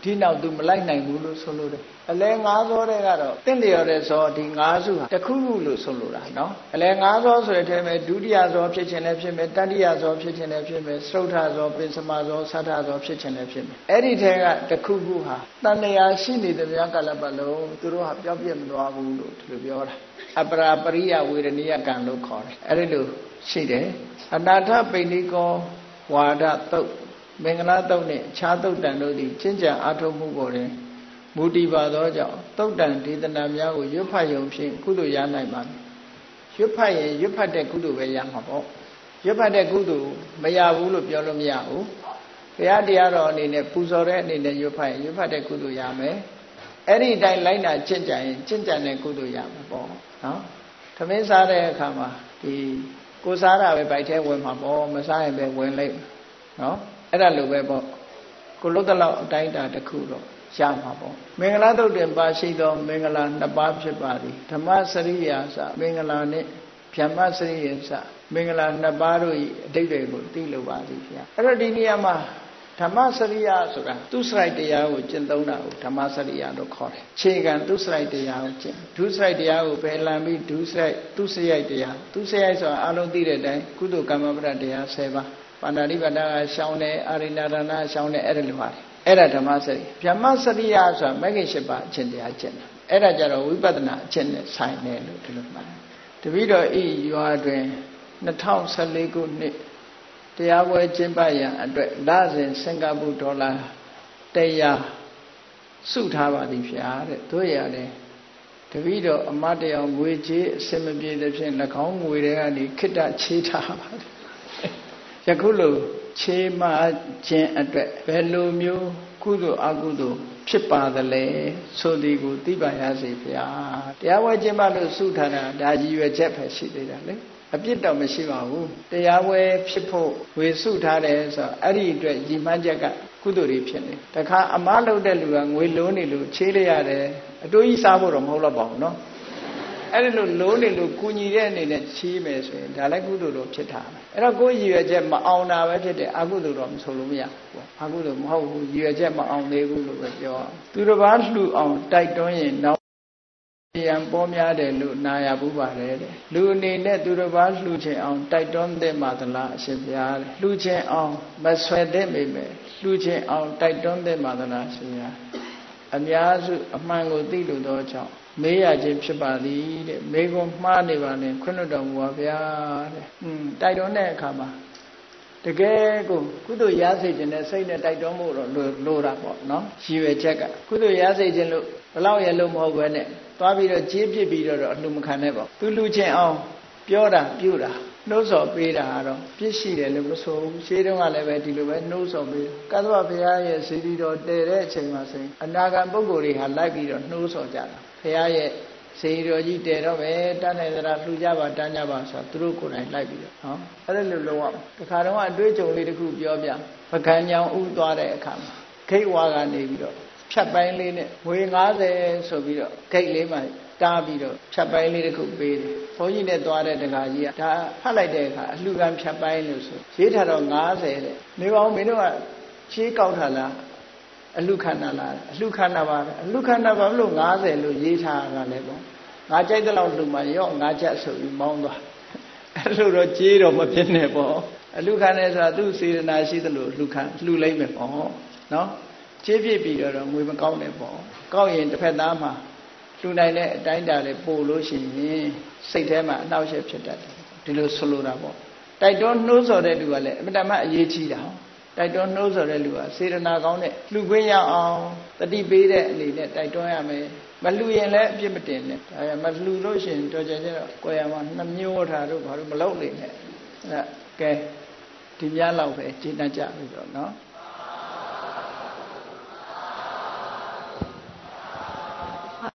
ဒီနောက်သူမလိုက်နိုင်ဘူးလို့ဆိုလို့တယ်အလဲငါးစောတဲ့ကတော့တင့်လျော်တဲ့ဇောဒီငါးစုဟာတစ်ခုခုလို့ဆိုလိုတာနော်အလဲငါးစောဆိုတဲ့အထဲမှာဒုတိယဇောဖြစ်ခြင်းလည်းဖြစ်မယ်တတိယဇောဖြစ်ခြင်းလည်းဖြစ်မယ်သုဒ္ဓဇောပင်စမဇောသတ္ထဇောဖြစ်ခြင်းလည်းဖြစ်မယ်အဲ့ဒီထဲကတစ်ခုခုဟာတဏှာရှိနေတဲ့များကလပ်ပတ်လုံးသူတို့ဟာပျောက်ပြက်မသွားဘူးလို့ဒီလိုပြောတာအပရာပရိယဝေဒနိယကံလို့ခေါ်တယ်အဲ့ဒီလိုရှိတယ်အနာထပိဏိကောဝါဒတုတ်မင်္ဂလာတုတ်နဲ့ခြားတုတ်တန်တို့သည်ကျင့်ကြံအားထုတ်မှုပေါ်တွင်မူတည်ပါသောကြောင့်တုတ်တန်ဒေသနာများကိုရွတ်ဖတ်ရုံဖြင့်ကုသိုလ်ရနိုင်ပါသည်ရွတ်ဖတ်ရင်ရွတ်ဖတ်တဲ့ကုသိုလ်ပဲရမှာပေါ့ရွတ်ဖတ်တဲ့ကုသိုလ်မရဘူးလို့ပြောလို့မရဘူးဘုရားတရားတော်အနေနဲ့ပူဇော်တဲ့အနေနဲ့ရွတ်ဖတ်ရင်ရွတ်ဖတ်တဲ့ကုသိုလ်ရမယ်အဲ့ဒီအတိုင်းလိုက်နာကျင့်ကြံရင်ကျင့်ကြံတဲ့ကုသိုလ်ရမှာပေါ့နော်သမင်းစားတဲ့အခါမှာဒီကိုစားတာပဲဗိုက်ထဲဝင်မှာပေါ့မစားရင်ပဲဝင်လိုက်နော်အဲ့ဒါလိုပဲပေါ့ကိုလုတ်တလောက်အတိုင်းတာတစ်ခုတော့ရမှာပေါ့မင်္ဂလာတုတ်တင်ပါရှိသောမင်္ဂလာနှစ်ပါးဖြစ်ပါသည်ဓမ္မစရိယာစမင်္ဂလာနှင့်ဗျမ္မစရိယာစမင်္ဂလာနှစ်ပါးတို့၏အဓိပ္ပာယ်ကိုသိလိုပါသည်ဗျာအဲ့တော့ဒီနေရာမှာဓမ္မစရိယာဆိုတာသူစရိုက်တရားကိုကျင့်သုံးတာကိုဓမ္မစရိယာလို့ခေါ်တယ်ခြေကံသူစရိုက်တရားကိုကျင့်ဒုစရိုက်တရားကိုပဲလံပြီးဒုစရိုက်သူစရိုက်တရားသူစရိုက်ဆိုတာအလုံးသိတဲ့အတိုင်းကုသိုလ်ကမ္မပဒတရားဆယ်ပါးပါဏာတိပါဒကရှောင်းတယ်အာရိဏရဏရှောင်းတယ်အဲ့ဒါလိုပါတယ်အဲ့ဒါဓမ္မစရိဗျမ္မစရိယဆိုတာမဂ္ဂင်၈ပါးအကျင့်တရားကျင့်တာအဲ့ဒါကြတော့ဝိပဿနာအကျင့်နဲ့ဆိုင်တယ်လို့ဒီလိုမှတ်တပည့်တော်ဤရွာတွင်၂၀၁၄ခုနှစ်တရားပွဲကျင်းပရန်အတွက်လစဉ်စင်ကာပူဒေါ်လာတရာစုထားပါသည်ဖြာတဲ့တို့ရတယ်တပည့်တော်အမတ်တရောင်ငွေကြေးအစင်မပြေတဲ့ဖြင့်၎င်းငွေတွေကနေခိတ္တချေးထားပါတယ်ယခုလိုချေးမှခြင်းအတွက်ဘယ်လိုမျိုးကုသိုလ်အကုသိုလ်ဖြစ်ပါသလဲဆိုသည်ကိုသိပါရစေဗျာတရားဝဲကျင်းပလို့စုထားတာဒါကြီးရွယ်ချက်ပဲရှိသေးတာလေအပြစ်တော့မရှိပါဘူးတရားဝဲဖြစ်ဖို့ဝေစုထားတယ်ဆိုတော့အဲ့ဒီအတွက်ညီမှန်းချက်ကကုသိုလ်တွေဖြစ်နေတခါအမားလုပ်တဲ့လူကငွေလုံးနေလို့ချေးလိုက်ရတယ်အတိုးကြီးစားဖို့တော့မဟုတ်တော့ပါဘူးနော်အဲ့ဒီလိုလုံးနေလို့ကုညီတဲ့အနေနဲ့ချေးမယ်ဆိုရင်ဒါလည်းကုသိုလ်တော့ဖြစ်တာပဲအဲ့တော့ကိုယ်ရည်ရွယ်ချက်မအောင်တာပဲဖြစ်တယ်အကုသိုလ်တော့မဆိုလို့မရဘူးအကုသိုလ်မဟုတ်ဘူးရည်ရွယ်ချက်မအောင်သေးဘူးလို့ပဲပြောသူတစ်ပါးလှူအောင်တိုက်တွန်းရင်နောက်ရံပေါ်များတယ်လို့နာရဘူးပါတယ်တဲ့လူအနေနဲ့သူတစ်ပါးလှူခြင်းအောင်တိုက်တွန်းတဲ့မှာသလားအရှင်ဘုရားတဲ့လှူခြင်းအောင်မဆွဲတဲ့မိမယ်လှူခြင်းအောင်တိုက်တွန်းတဲ့မှာသလားရှင်ဘုရားအများစုအမှန်ကိုသိလို့သောကြောင့်မေးရခြင်းဖြစ်ပါသည်တဲ့မေးခွန်းမှားနေပါနဲ့ခွင့်လွှတ်တော်မူပါဗျာတဲ့อืมတိုက်တွန်းတဲ့အခါမှာတကယ်ကိုကုသိုလ်ရစေခြင်းနဲ့စိတ်နဲ့တိုက်တွန်းမှုတော့လိုတာပေါ့နော်ရည်ရွယ်ချက်ကကုသိုလ်ရစေခြင်းလို့ဘလောက်ရလို့မဟုတ်ဘဲနဲ့သွားပြီးတော့ကြေးပြစ်ပြီးတော့အလှမခံနဲ့ပေါ့သူလူချင်းအောင်ပြောတာပြုတာနှိုးဆော်ပေးတာကတော့ပြစ်ရှိတယ်လို့မဆိုဘူးရှင်းတုန်းကလည်းပဲဒီလိုပဲနှိုးဆော်ပေးကသဗ္ဗဘုရားရဲ့စေတီတော်တည်တဲ့အချိန်မှာဆိုရင်အနာဂံပုဂ္ဂိုလ်တွေဟာလိုက်ပြီးတော့နှိုးဆော်ကြတာဘုရားရဲ့စေတီတော်ကြီးတည်တော့ပဲတန်းနိုင်သလားလှူကြပါတန်းကြပါဆိုတော့သူတို့ကိုယ်တိုင်လိုက်ပြီးတော့နော်အဲ့ဒါလိုလုံးဝတခါတော့အတွေ့အကြုံလေးတစ်ခုပြောပြပကံညောင်ဥသွားတဲ့အခါမှာခိတ်ဝါကနေပြီးတော့ဖြတ်ပိုင်းလေးနဲ့ငွေ၅၀ဆိုပြီးတော့ဂိတ်လေးမှာတားပြီးတော့ဖြတ်ပိုင်းလေးတစ်ခုပေးတယ်ဘုန်းကြီးနဲ့သွားတဲ့တခါကြီးကဒါဖတ်လိုက်တဲ့အခါအလှကံဖြတ်ပိုင်းလို့ဆိုရေးထားတော့၅၀တဲ့နေပါဦးမင်းတို့ကချေးကောက်ထားလားအလှခန္ဓာလားအလှခန္ဓာပါအလှခန္ဓာဘာလို့၅၀လို့ရေးထားတာလဲပေါ့ငါကြိုက်တဲ့လောက်လှမှရော့ငါချက်ဆိုပြီးမောင်းသွားအဲ့လိုတော့ကြေးတော့မဖြစ်နဲ့ပေါ့အလှခန္ဓာဆိုတာသူ့စေတနာရှိသလိုလှခန္လှလိုက်မယ်ပေါ့နော်ကြေးပြစ်ပြီးတော့ငွေမကောင်းနဲ့ပေါ့ကောက်ရင်တစ်ဖက်သားမှာလှူနိုင်တဲ့အတိုင်းတာလေးပို့လို့ရှိရင်စိတ်ထဲမှာအနှောက်အယှက်ဖြစ်တတ်တယ်ဒီလိုဆိုလိုတာပေါ့တိုက်တွန်းနှိုးဆော်တဲ့လူကလည်းအမှန်တမ်းအရေးကြီးတာတိုက်တွန်းနှိုးဆော်တဲ့လူကစေတနာကောင်းတဲ့လှူခွင့်ရအောင်တတိပေးတဲ့အနေနဲ့တိုက်တွန်းရမယ်မလှူရင်လည်းအပြစ်မတင်နဲ့ဒါရမလှူလို့ရှိရင်တော်ကြကြတော့ကိုယ်ရမှာနှမျိုးထားတို့ဘာလို့မလုပ်နေနဲ့အဲကဲဒီများလောက်ပဲကျေနပ်ကြပြီတော့နော်